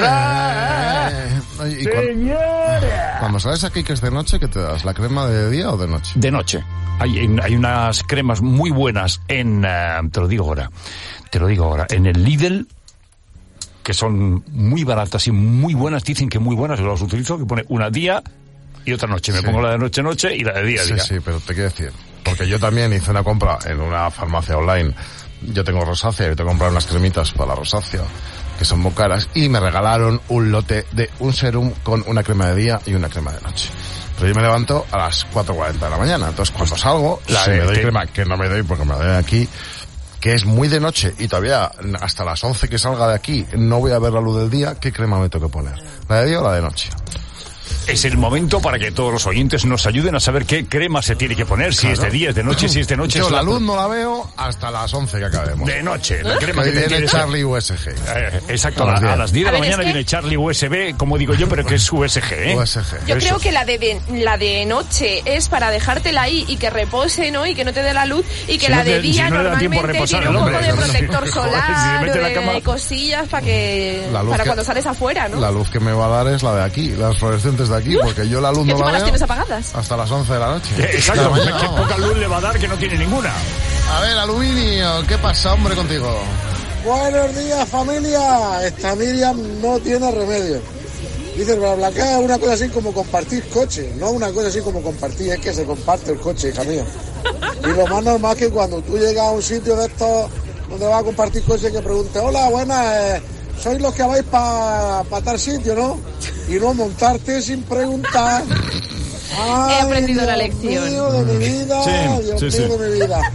Eh, ¡Señora! Cuando sales aquí que es de noche, ¿qué te das? ¿La crema de día o de noche? De noche. Hay, hay unas cremas muy buenas en, uh, te lo digo ahora, te lo digo ahora, en el Lidl, que son muy baratas y muy buenas, dicen que muy buenas, yo las utilizo, que pone una día y otra noche. Me sí. pongo la de noche noche y la de día sí, día. Sí, sí, pero te quiero decir, porque yo también hice una compra en una farmacia online. Yo tengo rosácea y tengo que comprar unas cremitas para la rosácea, que son muy caras, y me regalaron un lote de un serum con una crema de día y una crema de noche. Pero yo me levanto a las cuatro cuarenta de la mañana, entonces cuando salgo, la si me doy crema, que no me doy porque me la doy aquí, que es muy de noche y todavía hasta las once que salga de aquí no voy a ver la luz del día, ¿qué crema me tengo que poner? ¿La de día o la de noche? Es el momento para que todos los oyentes nos ayuden a saber qué crema se tiene que poner, si claro. es de día, es de noche, si es de noche. Yo es la la luz no la veo hasta las once que acabemos. De noche, la crema que que viene tiene Charlie U S G. Eh, exacto, a, a las diez de la mañana es que... viene Charlie U S B, como digo yo, pero que es U S G, ¿eh? U S G. Yo Eso. creo que la de, de la de noche es para dejártela ahí y que repose, ¿no? Y que no te dé la luz, y que si la no te, de día si no normalmente tiene un poco de protector solar, si de cama... cosillas para que para que, cuando sales afuera, ¿no? La luz que me va a dar es la de aquí, las fluorescentes de aquí, uh, porque yo la luz no la veo. ¿Tienes apagadas? Hasta las once de la noche. Exacto, mañana, qué poca luz le va a dar que no tiene ninguna. A ver, Aluminio, ¿qué pasa, hombre, contigo? Buenos días, familia. Esta Miriam no tiene remedio. Dice, BlaBlaCar es una cosa así como compartir coche, no una cosa así como compartir, es que se comparte el coche, hija mía. Y lo más normal es que cuando tú llegas a un sitio de estos donde vas a compartir coche, que pregunte, hola, buenas, eh, sois los que vais para pa tal sitio, ¿no? Y no montarte sin preguntar. Ay, he aprendido Dios la lección. Mío de mi vida, sí, Dios sí, mío sí. de mi vida.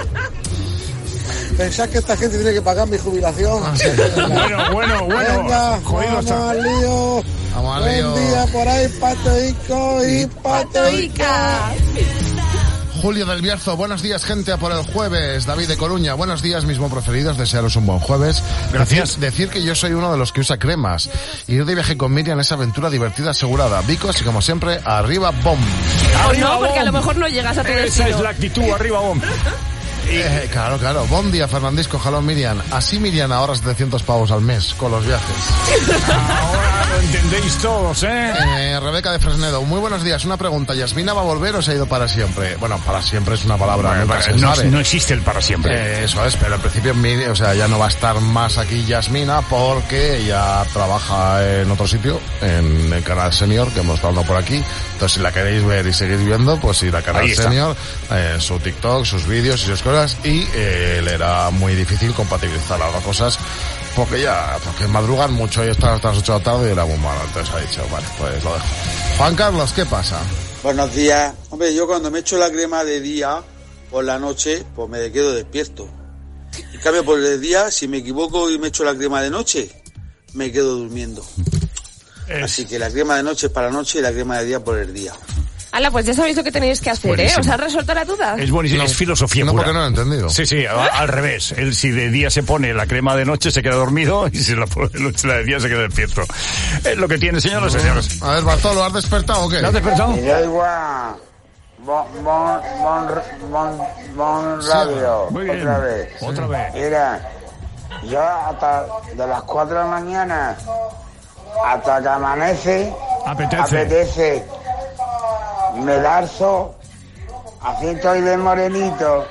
Pensad que esta gente tiene que pagar mi jubilación. Ah, sí. Bueno, bueno, bueno. Venga, Jodido vamos está. al lío. Vamos al Buen lío. día por ahí, Patoico y Patoica. Julio del Bierzo, buenos días, gente, a por el jueves. David de Coruña, buenos días, mismo preferidos, desearos un buen jueves. Gracias. Decir, decir que yo soy uno de los que usa cremas. Ir de viaje con Miriam es aventura divertida asegurada. Vicos y como siempre, arriba, bom. O no, porque a lo mejor no llegas a tu destino. Esa es la actitud, arriba, bom. Eh, claro, claro. Buen día, Fernandisco. Jaló, Miriam. Así Miriam ahorra setecientos pavos al mes con los viajes. Ahora lo entendéis todos, ¿eh? eh Rebeca de Fresnedo. Muy buenos días. Una pregunta. ¿Yasmina va a volver o se ha ido para siempre? Bueno, para siempre es una palabra. Bueno, nunca para, se no, sabe. no existe el para siempre. Eh, eso es, pero al principio, o sea, ya no va a estar más aquí Yasmina porque ella trabaja en otro sitio, en el canal Senior, que hemos estado por aquí. Entonces, si la queréis ver y seguir viendo, pues ir a canal Senior, eh, su TikTok, sus vídeos y sus cosas. Y eh, le era muy difícil compatibilizar las dos cosas porque ya, porque madrugan mucho y están hasta las ocho de la tarde y era muy malo. Entonces ha dicho, vale, pues lo dejo. Juan Carlos, ¿qué pasa? Buenos días. Hombre, yo cuando me echo la crema de día, por la noche, pues me quedo despierto. En cambio, por el día, si me equivoco y me echo la crema de noche, me quedo durmiendo. Es... Así que la crema de noche es para la noche y la crema de día por el día. Ala, pues ya sabéis lo que tenéis que hacer, buenísimo. ¿eh? ¿Os ha resuelto la duda? Es buenísimo, no, es filosofía no, pura. porque no lo he entendido. Sí, sí, a, al revés. Él si de día se pone la crema de noche se queda dormido y si la pone de noche la de día se queda despierto. Es lo que tiene, señores, no. señores. A ver, Bartolo, ¿has despertado o qué? ¿No has despertado? Yo igual. Bon, bon, bon, bon, bon radio. Sí, muy bien. Otra vez. Otra vez. Mira, yo hasta de las cuatro de la mañana hasta que amanece, apetece. apetece. Me darzo, así estoy de morenito.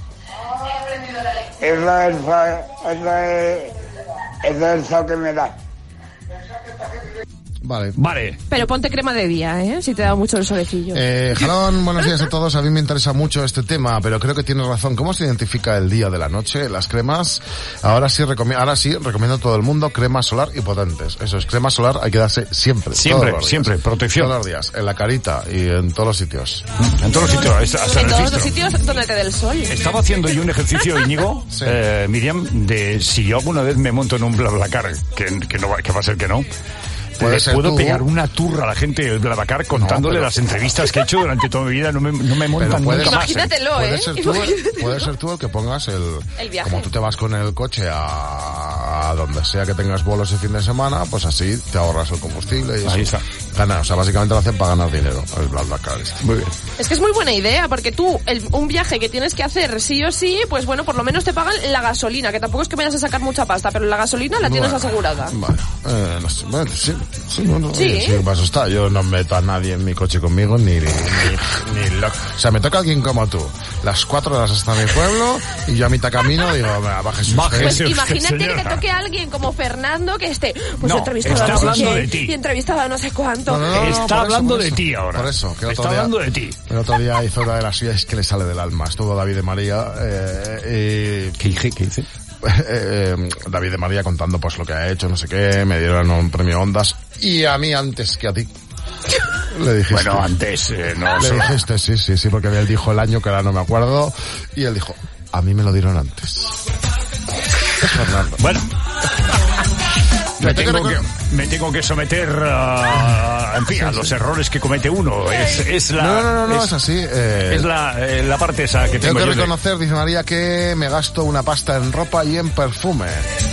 Es lo del sol, es lo de, es lo del sol que me da. Vale. Vale. Pero ponte crema de día, ¿eh? Si te da mucho el solecillo. Eh, Jalón, buenos días a todos. A mí me interesa mucho este tema, pero creo que tienes razón. ¿Cómo se identifica el día de la noche? Las cremas, ahora sí, recomiendo, ahora sí recomiendo a todo el mundo crema solar y potentes. Eso es, crema solar hay que darse siempre. Siempre, siempre, protección. Todos los días, en la carita y en todos los sitios. En todos los sitios, hasta en el todos registro. los sitios donde te dé el sol. Estaba haciendo yo un ejercicio, Íñigo, sí. eh, Miriam, de si yo alguna vez me monto en un BlaBlaCar, que, que, no va, que va a ser que no. ¿Le puedo tú? pegar una turra a la gente del BlaBlaCar contándole no, pero... las entrevistas que he hecho durante toda mi vida? No me, no me montan puedes, nunca más. Imagínatelo, ¿eh? ¿eh? Puede ser, tú, puede ser tú el que pongas el... el viaje. Como tú te vas con el coche a, a donde sea que tengas bolos el fin de semana, pues así te ahorras el combustible y ahí eso. está. Gana, o sea, básicamente lo hacen para ganar dinero, el BlaBlaCar. Este. Muy bien. Es que es muy buena idea, porque tú, el, un viaje que tienes que hacer sí o sí, pues bueno, por lo menos te pagan la gasolina, que tampoco es que vayas a sacar mucha pasta, pero la gasolina la tienes bueno, asegurada. Vale, eh, no sé, bueno, sí, sí, bueno, sí. Sí, paso está. Yo no meto a nadie en mi coche conmigo, ni, ni, ni, ni lo... O sea, me toca alguien como tú. Las cuatro horas hasta mi pueblo, y yo a mitad camino digo, bájese usted. Pues imagínate que te toque a alguien como Fernando, que esté, pues no, he entrevistado está a no sé hablando quién, de ti. y he entrevistado a no sé cuánto. No, no, no, está no, hablando eso, de ti ahora. Por eso, que el otro está día, hablando de ti. El otro día hizo una de las suyas que le sale del alma. Estuvo David de María, eh, y... ¿Qué dije? ¿Qué dice? Eh, eh, David de María contando pues lo que ha hecho, no sé qué, me dieron un premio Ondas, y a mí antes que a ti. Le dijiste. Bueno, antes, eh, no Le sé. dijiste, sí, sí, sí, porque él dijo el año que ahora no me acuerdo, y él dijo, a mí me lo dieron antes. Es Fernando. Bueno. Me tengo, que, me tengo que someter a, en fin, sí, a los sí. errores que comete uno. Es, es la, no, no, no, no es, es así. Eh, es la, eh, la parte esa que tengo, tengo que yo reconocer, de... dice María, que me gasto una pasta en ropa y en perfume.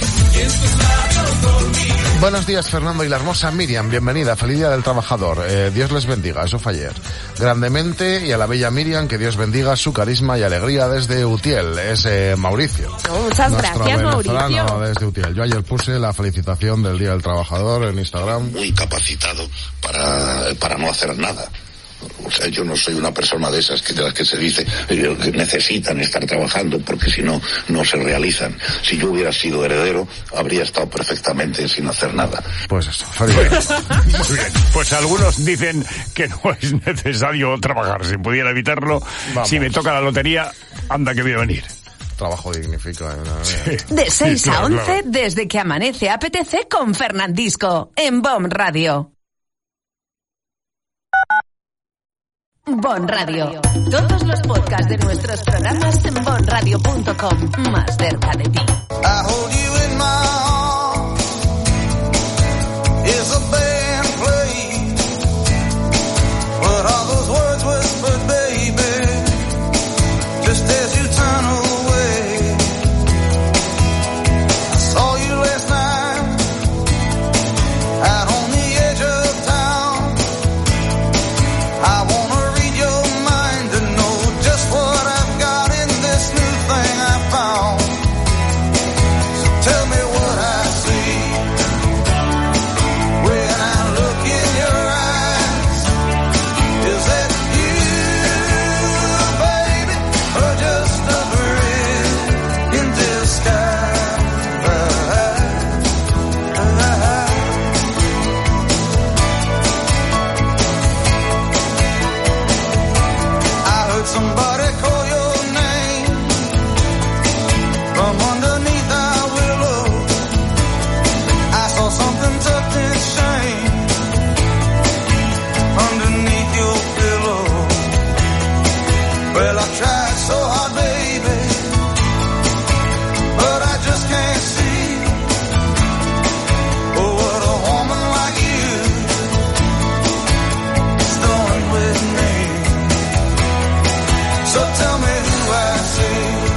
Buenos días, Fernando, y la hermosa Miriam. Bienvenida. Feliz Día del Trabajador. Eh, Dios les bendiga. Eso fue ayer. Grandemente, y a la bella Miriam, que Dios bendiga su carisma y alegría desde Utiel. Es eh, Mauricio. Oh, muchas gracias, Mauricio. Desde Utiel. Yo ayer puse la felicitación del Día del Trabajador en Instagram. Muy capacitado para, para no hacer nada. O sea, yo no soy una persona de esas que de las que se dice que necesitan estar trabajando porque si no, no se realizan. Si yo hubiera sido heredero, habría estado perfectamente sin hacer nada. Pues eso, feliz. Muy bien. Pues algunos dicen que no es necesario trabajar. Si pudiera evitarlo, vamos. Si me toca la lotería, anda que voy a venir. Trabajo dignifica. Sí. De seis sí, claro, a once, claro. Desde que amanece A P T C con Fernandisco, en Bon Radio. Bon Radio. Todos los podcasts de nuestros programas en bon radio punto com. Más cerca de ti. somebody call your name from underneath our willow. I saw something tucked in shame underneath your pillow. Well, I tried so hard, baby, but I just can't see. Oh, what a woman like you is doing with me. So tell me who I see.